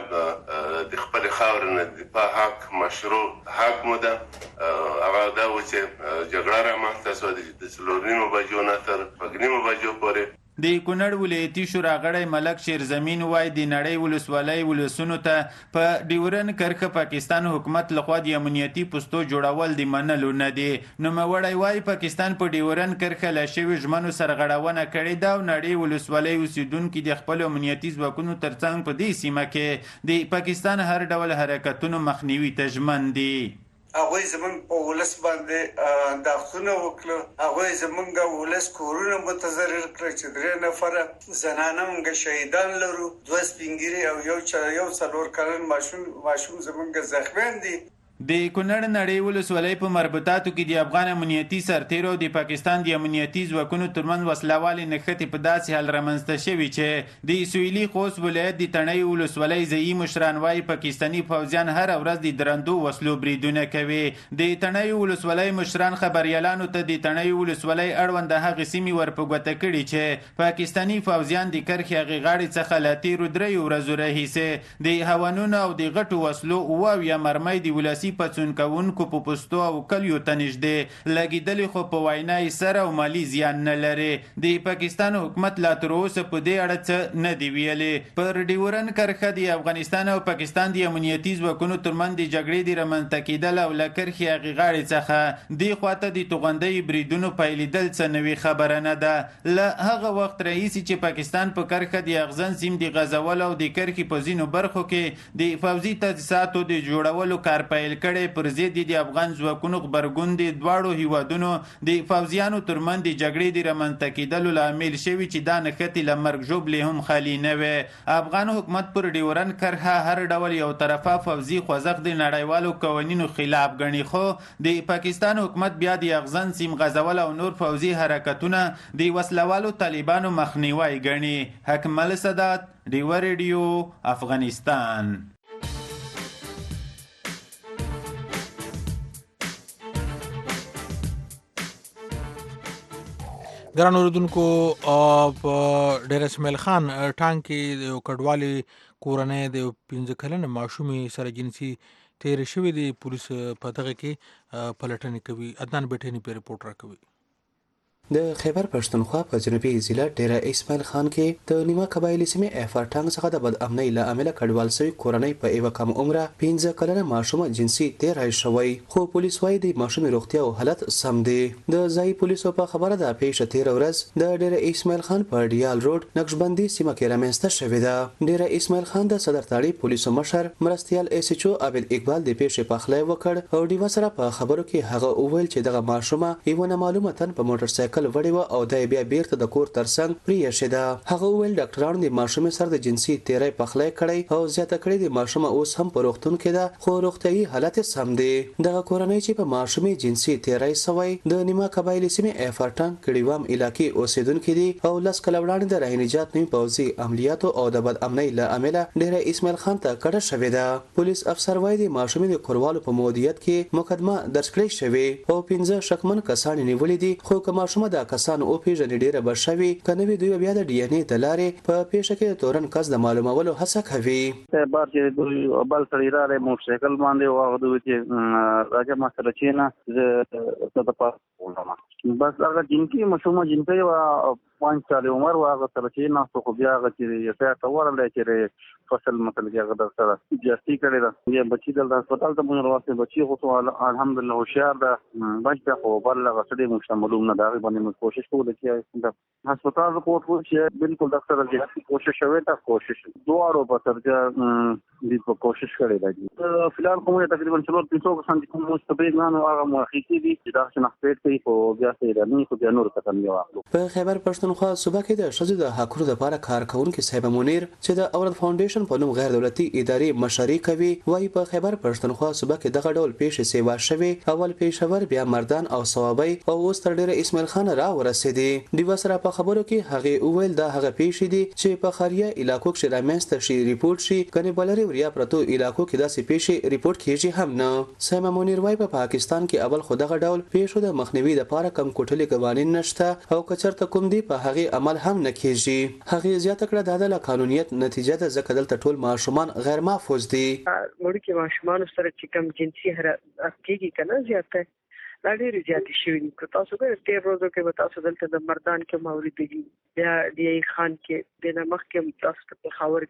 د خپلې خاورې نه دفاع حق مشروع حق مو ده. هغه دا و چې جګړه رامنځته شوه د څلور نیمو بجو نه تر شپږ نیمو بجو پورې. د کونړ ولایتي شورا غړی ملک شیرزمین وایي د نړۍ ولسوالۍ ولسونو ته په ډیورن کرښه پاکستان حکومت لخوا د امنیتي پوستو جوړول د منلو نه دي. نوموړی وایي پاکستان په ډیورن کرښه له شویو ژمنو سرغړونه کړې ده او نړۍ ولسوالۍ اوسیدونکي د خپلو امنیتي ځواکونو ترڅنګ په دې سیمه کې د پاکستان هر ډول حرکتونو مخنیوي ته ژمن دي. هغوی زمونږ په ولس باندې انداختونه وکړه، هغوی زمونږ ولس کورونه متضرر کړه چې درې نفره زنانه مونږ شهیدان لرو، دوه سپین ږیري او یو یو څلور کلن ماشوم ماشوم زمونږ زخمیان دي. د کونړ نړۍ ولسوالۍ په مربوطاتو کې د افغان امنیتي سرتیرو او د پاکستان د امنیتي ځواکونو ترمنځ وسلوالې نښتې په داسې حال رامنځته شوي چې د سویلي خوست ولایت د تڼۍ ولسوالۍ ځایي مشران وایي پاکستاني پوځیان هره ورځ د درندو وسلو بریدونه کوي. د تڼۍ ولسوالۍ مشران خبریالانو ته د تڼۍ ولسوالۍ اړونده هغې سیمې ور په ګوته کړي چې پاکستاني پوځیان د کرښې هغې غاړې څخه له تېرو دریو ورځو راهیسې د هاونونو او د غټو وسلو اوه اویا مرمۍ د ولسي پڅون کوونکو په پوستو او کلیو ته نږدې لګېدلې، خو په وینا یې سر او مالي زیان نه لري. د پاکستان حکومت لا تر اوسه په دې اړه څه نه دي ویلي. پر ډیورن کرښه د افغانستان او پاکستان د امنیتي ځواکونو ترمنځ د جګړې د رامنځته کېدل او له کرښې هغې غاړې څخه دې خواته د توغندۍ بریدونو پیلېدل څه نوې خبره نه ده. له هغه وخت راهیسې چې پاکستان په کرښه د اغزن سیم د غځولو او د کرښې په ځینو برخو کې د پوځي تجهیزاتو د جوړولو کار پیل کړی، پر ضد د افغان ځواکونو غبرګون د دواړو هیوادونو د پوځیانو ترمنځ د جګړې د رامنځته کېدلو لامل شوي چې دا نښتې له مرګ ژوبلې هم خالي نه وي. افغان حکومت پر ډیورن کرښه هر ډول یو طرفه پوځي خوځښت د نړیوالو قوانینو خلاف ګڼي، خو د پاکستان حکومت بیا د اغزن سیم غځول او نور پوځي حرکتونه د وسلوالو طالبانو مخنیوی ګڼي. حکمل سادات، ډیوه ریډیو، افغانستان. ګران اوریدونکو، په ډیر اسماعیل خان ټانک کې د کډوالي کورنۍ د پنځه کلنه ماشومې سره جنسي تیر شوی دی. پولیس په دغه کې پلټنې کوي. عدنان بیټینی په ریپورت راکوي. د خیبر پښتونخوا په جنوبي ضلع ډیره اسماعیل خان کې د نیمه قبایلي سیمې افرټنګ څخه د بد امنۍ له امله کډوال شوی کورنۍ په یوه کم عمره پنځه کلنه ماشوم جنسي تیری شوی، خو پولیس وايي د ماشوم روغتیا او حالت سم دی. د ځایي پولیسو په خبره ده پیښه تیره ورځ د ډیره اسماعیل خان په ډیال روډ نقشبندي سیمه کې رامنځته شوې ده. ډیره اسماعیل خان د صدر تاړي پولیسو مشر مرستیال ایس ایچ او عابد اقبال د پیښې پخلی وکړ او ډیوه سره په خبرو کې هغه وویل چې دغه ماشومه یوه نامعلومه تن په موټر سایکل وړې وه او د بیا بیرته د کور ترڅنګ پریښې ده. هغه وویل ډاکټرانو د ماشومې سره د جنسي تیری پخلی کړی او زیاته کړې د ماشومه اوس هم په روغتون کې ده خو روغتیایي حالت سم دی. دغه کورنۍ چې په ماشومې جنسي تیری سوی د نیمه قبایلي سیمې افرټنګ کډیوام علاقې اوسیدونکي دي او لس کاله وړاندې د راه نجات نوي پوځي عملیاتو او د بد امنۍ له امله ډیره اسماعیل خان ته کډه شوې ده. پولیس افسر وايي د ماشومې د کوروالو په مودیت کې مقدمه درج کړې شوې او پنځه شکمن کسان نیولې دي، خو که ماشومه د کسان او پیژنې ډیره بشوي کنه وی دوی بیا د ډي ان اي د لارې په پیښه کې تورن کس د معلومولو هڅه کوي. په بار چې دوی بل سړي را موټر سایکل باندې او دوی چې راځه ما سره چې نه زه د پاسه بس هغه جنکی مشومه جنکی وا پنځه کال عمر واغه سره چې نه خو بیا هغه چې یې ته ورلې چې فصل مثلا هغه د سره جاسي کړی دا یې بچی د هسپتال ته مونږ واسطه بچی خو الحمدلله هوښیار ده بچ خو بل هغه سړي مشتملوم نه دا باندې موږ کوشش کوو چې د هسپتال رپورټ وو چې بالکل ډاکټر راځي کوشش شوی تا کوشش دوه په ترجا دې په کوشش کړی دی. فلحال کوم تقریبا څلور پنځه کسان چې کوم مستبید نه هغه محققي دي چې دا شناخت کوي خو بیا څه رني خو بیا نور کتن دی واخلو. په خیبر پښتونخوا صوبه کې د ښځو د حقوقو لپاره کارکونکو صاحب منیر چې د اورد فاونډیشن په نوم غیر دولتي ادارې مشري کوي وايي په خیبر پښتونخوا صوبه کې دغه ډول پیښې سیوا شوي، اول پېښور بیا مردان او صوابۍ او اوس تر ډیره اسماعیل خان را ورسېدي. دیو سره په خبرو کې هغه وویل دا هغه پیښې دي چې په خاریه علاقو کې رامنځته شي ریپورت شي کني بلری وریا پرتو علاقو کې داسې پیښې ریپورت کیږي هم نه. سیمه منیر وايي په پاکستان کې اول خو دغه ډول پیښو د مخنیوي لپاره کم کوټلې قوانین نشته او کچرته کوم دی په هغه عمل هم نه کیږي. هغه زیاته کړه د عدالت قانونیت نتیجه ده ځکه دلته ټول ماشومان غیر محفوظ دي. وړي کې ماشومان سره چې کم جنسي حرکت کیږي کنه زیاته دا ډېر زیات شوی دي. که تاسو ګورئ ډېر ورځو کې به تاسو دلته د مردان کې ماوریدګي بیا ډي ای خان کې د نمخ کې تاسو په خاور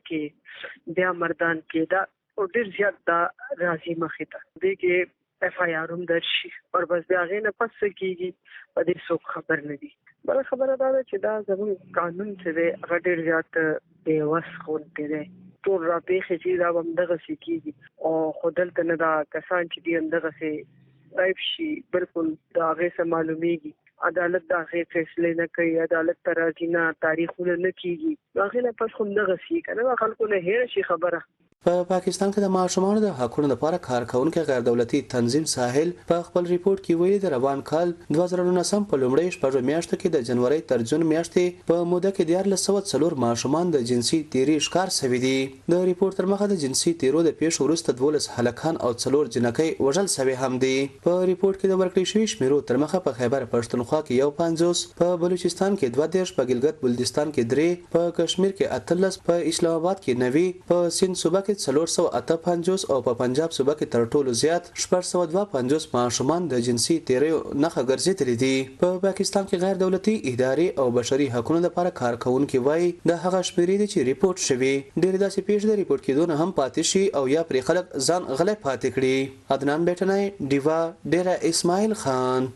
کې بیا مردان کې دا ډېر زیات دا راځي مخې ته دې کې اف آی آر هم درشي او بس بیا غي نه پس کېږي په دې څوک خبر نه دي. بل خبره دا ده چې دا زموږ قانون چې دی هغه ډېر زیات بې وس غونډې دی ټول را پیښې چې دا به همدغسې کېږي او خو دلته نه دا کسان چې دي همدغسې غیب شي بالکل د هغې څه معلومیږي عدالت د هغې فیصلې نه کوي عدالت ته راځي نه تاریخونه نه کېږي د هغې نه پس خو همدغسې که نه خلکو نه هېره شي خبره. په پاکستان کې د ماشومانو د حقوقو لپاره کارکونکي غیر دولتي تنظیم ساحل په خپل ریپورت کې ویلي د روان کال دوه زره نولسم په لومړۍ شپږو میاشتو کې د جنوري تر جون میاشتې په موده کې دیارلس سوه څلور ماشومان د جنسي تیري ښکار شوي دي. د ریپورت تر مخه د جنسي تیرو د پیښو وروسته دولس هلکان او څلور جنکۍ وژل شوي هم دي. په ریپورت کې د ورکړې شوي شمیرو تر مخه په خیبر پښتونخوا کې یو پنځوس، په بلوچستان کې دوه دېرش، په ګلګت بلتستان کې درې، په کشمیر کې اتلس، په اسلام آباد کې نوي، په سند صوبه کې څلور سوه اته پنځوس او په پنجاب صوبه کې تر ټولو زیات شپږ سوه دوه پنځوس ماشومان د جنسي تیریو نښه ګرځېدلي دي. په پاکستان کې غیر دولتي ادارې او بشري حقوقو لپاره کارکونکي وایي د هغه شمیرې دي چې ریپورت شوي ډېرې داسې پیښې د ریپورت کېدو نه هم پاتې شي او یا پرې خلک ځان غلی پاتې کړي. عدنان بیټنی ډیوا ډیره اسماعیل خان.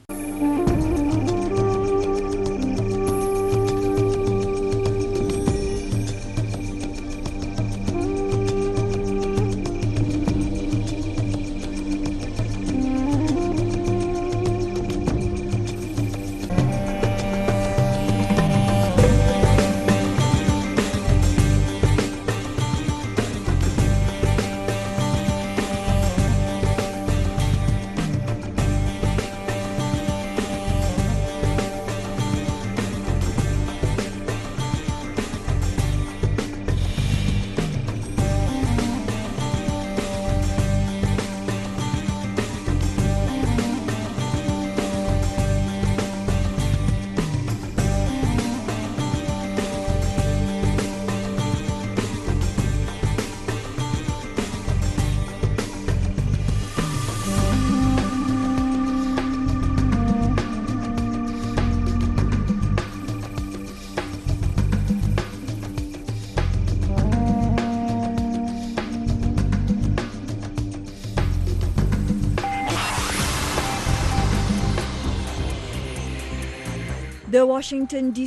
د واشنگټن ډي